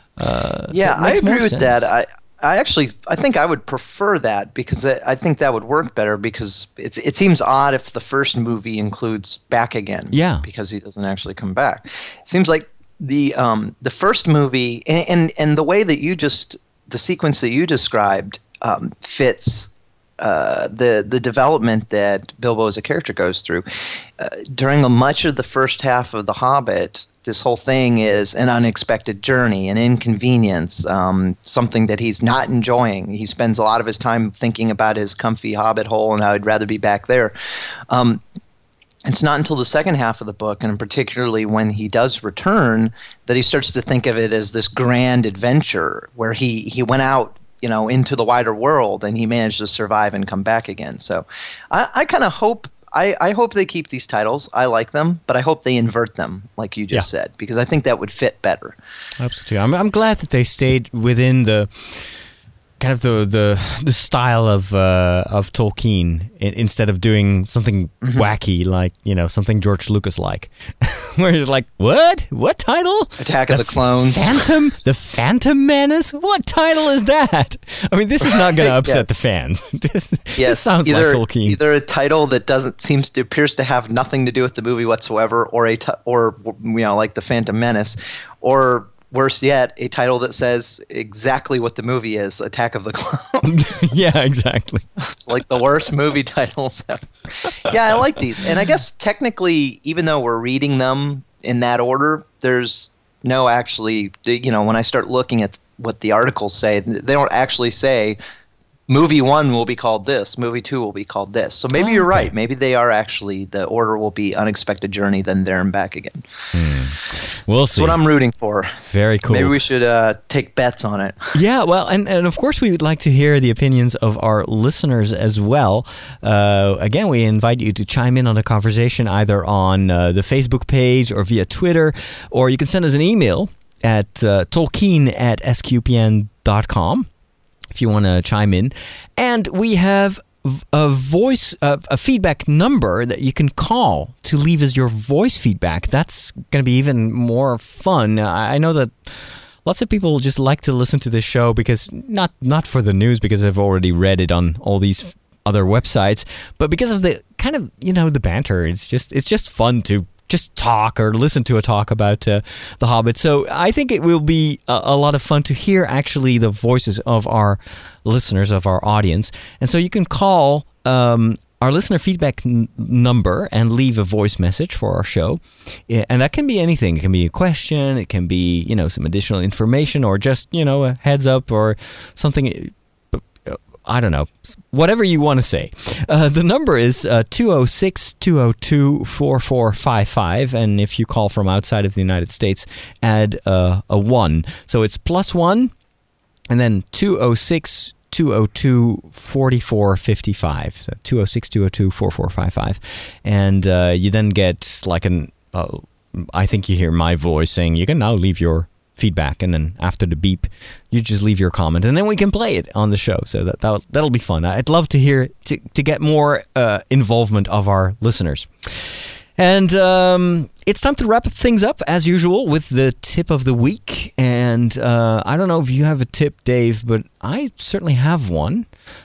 Uh, yeah, so I agree with sense. that. I I actually, I think I would prefer that because I, I think that would work better because it's it seems odd if the first movie includes Back Again. Yeah. Because he doesn't actually come back. It seems like the um, the first movie and, and and the way that you just the sequence that you described um, fits uh, the the development that Bilbo as a character goes through uh, during a, much of the first half of The Hobbit. This whole thing is an unexpected journey, an inconvenience, um, something that he's not enjoying. He spends a lot of his time thinking about his comfy hobbit hole and how he'd rather be back there. Um, it's not until the second half of the book, and particularly when he does return, that he starts to think of it as this grand adventure where he, he went out, you know, into the wider world and he managed to survive and come back again. So I, I kind of hope I, I hope they keep these titles. I like them, but I hope they invert them, like you just yeah. said, because I think that would fit better. Absolutely. I'm I'm glad that they stayed within the kind of the the, the style of uh, of Tolkien in, instead of doing something mm-hmm. wacky like, you know, something George Lucas like, where he's like, what? What title? Attack the of the Clones. Phantom? The Phantom Menace? What title is that? I mean, this is not going to upset yes. the fans. this, yes. this sounds either, like Tolkien. Either a title that doesn't seems to appears to have nothing to do with the movie whatsoever, or a t- or you know, like the Phantom Menace, or worse yet, a title that says exactly what the movie is, Attack of the Clones. Yeah, exactly. It's like the worst movie titles ever. Yeah, I like these. And I guess technically, even though we're reading them in that order, there's no actually, you know, when I start looking at what the articles say, they don't actually say movie one will be called this, movie two will be called this. So maybe Oh, you're okay. right. Maybe they are actually, the order will be Unexpected Journey, then There and Back Again. We'll That's see. what I'm rooting for. Very cool. Maybe we should uh, take bets on it. Yeah, well, and, and of course, we would like to hear the opinions of our listeners as well. Uh, again, we invite you to chime in on the conversation either on uh, the Facebook page or via Twitter, or you can send us an email at uh, tolkien at s q p n dot com if you want to chime in. And we have a voice, uh, a feedback number that you can call to leave us your voice feedback. That's going to be even more fun. I I know that lots of people just like to listen to this show because not not for the news, because they've already read it on all these other websites, but because of the kind of, you know, the banter. It's just it's just fun to just talk or listen to a talk about uh, The Hobbit. So I think it will be a, a lot of fun to hear actually the voices of our listeners, of our audience. And so you can call um, our listener feedback n- number and leave a voice message for our show. Yeah, and that can be anything. It can be a question, it can be, you know, some additional information, or just, you know, a heads up or something. I don't know, whatever you want to say. Uh, the number is uh, two oh six, two oh two, four four five five. And if you call from outside of the United States, add uh, a one. So it's plus one, and then two oh six, two oh two, four four five five. So two oh six, two oh two, four four five five. And uh, you then get like an, uh, I think you hear my voice saying, you can now leave your feedback, and then after the beep you just leave your comment, and then we can play it on the show. So that that'll, that'll be fun. I'd love to hear to, to get more uh, involvement of our listeners. And um, it's time to wrap things up as usual with the tip of the week. And uh, I don't know if you have a tip, Dave, but I certainly have one.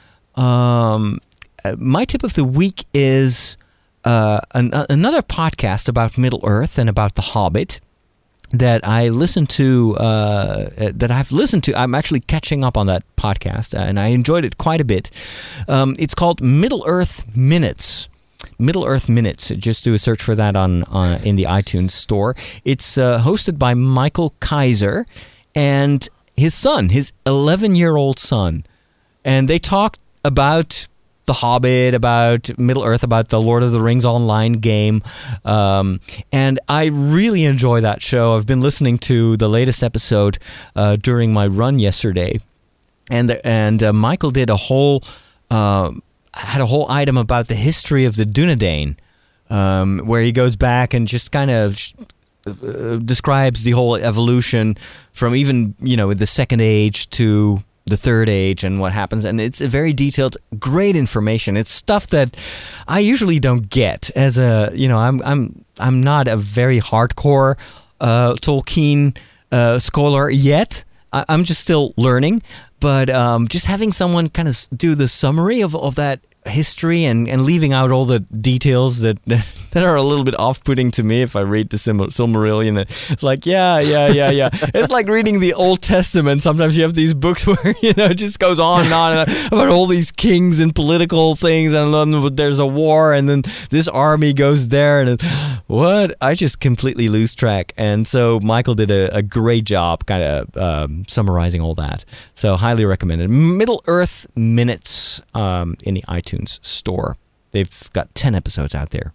Um, my tip of the week is uh, an, another podcast about Middle Earth and about The Hobbit that I listened to, uh, that I've listened to. I'm actually catching up on that podcast, and I enjoyed it quite a bit. Um, it's called Middle Earth Minutes. Middle Earth Minutes. Just do a search for that on, on in the iTunes store. It's uh, hosted by Michael Kaiser and his son, his eleven-year-old son. And they talk about The Hobbit, about Middle Earth, about the Lord of the Rings online game. Um, and I really enjoy that show. I've been listening to the latest episode uh, during my run yesterday. And and uh, Michael did a whole, uh, had a whole item about the history of the Dunedain, um, where he goes back and just kind of uh, describes the whole evolution from even, you know, the Second Age to the Third Age and what happens. And it's a very detailed, great information. It's stuff that I usually don't get as a, you know, I'm I'm I'm not a very hardcore uh, Tolkien uh, scholar yet. I, I'm just still learning. But um, just having someone kind of do the summary of, of that history and, and leaving out all the details that that are a little bit off-putting to me if I read the Sil- Silmarillion. It's like, yeah, yeah, yeah, yeah. It's like reading the Old Testament. Sometimes you have these books where, you know, it just goes on and on about all these kings and political things, and then there's a war, and then this army goes there, and it, what? I just completely lose track. And so Michael did a, a great job kind of um, summarizing all that. So highly recommended. Middle Earth Minutes um, in the iTunes store. They've got ten episodes out there.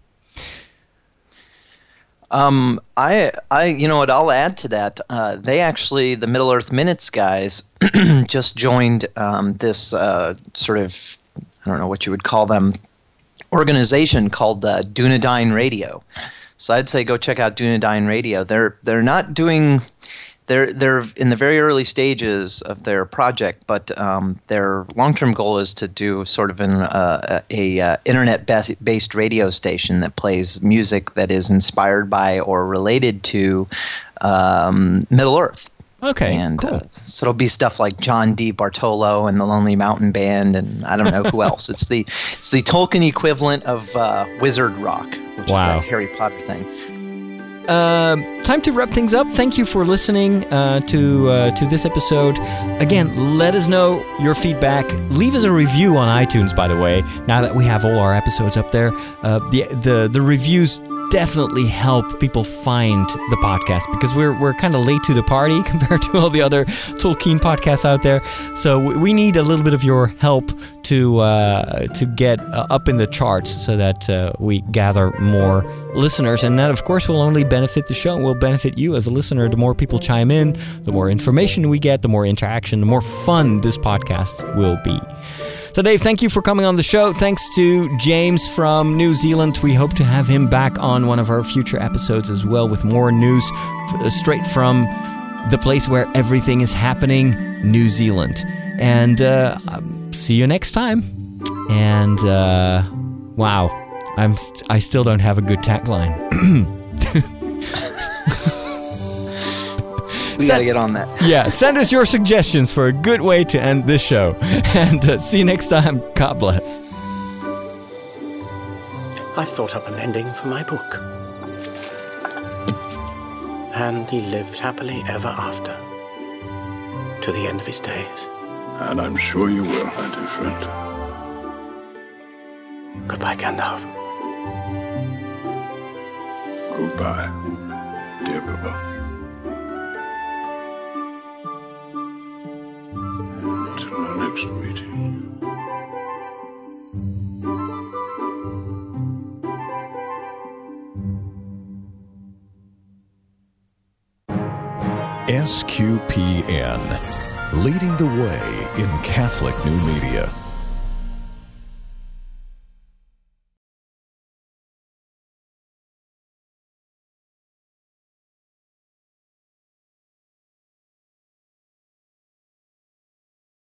Um, I, I, you know what? I'll add to that. Uh, they actually, the Middle Earth Minutes guys, just joined um, this uh, sort of, I don't know what you would call them, organization called uh, Dunedain Radio. So I'd say go check out Dunedain Radio. They're they're not doing. They're they're in the very early stages of their project, but um, their long-term goal is to do sort of an uh, a, a uh, internet-based radio station that plays music that is inspired by or related to um, Middle Earth. Okay, and cool. uh, so it'll be stuff like John D. Bartolo and the Lonely Mountain Band, and I don't know who else. It's the it's the Tolkien equivalent of uh, Wizard Rock, which Wow. is that Harry Potter thing. Uh, time to wrap things up. Thank you for listening uh, to uh, to this episode. Again, let us know your feedback. Leave us a review on iTunes, by the way. Now that we have all our episodes up there, uh, the the the reviews definitely help people find the podcast, because we're we're kind of late to the party compared to all the other Tolkien podcasts out there. So we need a little bit of your help to uh, to get uh, up in the charts, so that uh, we gather more listeners, and that of course will only benefit the show and will benefit you as a listener. The more people chime in, the more information we get, the more interaction, the more fun this podcast will be. So Dave, thank you for coming on the show. Thanks to James from New Zealand. We hope to have him back on one of our future episodes as well, with more news straight from the place where everything is happening, New Zealand. And uh, see you next time. And uh, wow, I'm st- I still don't have a good tagline. We got to get on that. Yeah, send us your suggestions for a good way to end this show. And uh, see you next time. God bless. I've thought up an ending for my book. And he lived happily ever after, to the end of his days. And I'm sure you will, my dear friend. Goodbye, Gandalf. Goodbye, dear Bilbo. Until our next meeting. S Q P N, leading the way in Catholic new media.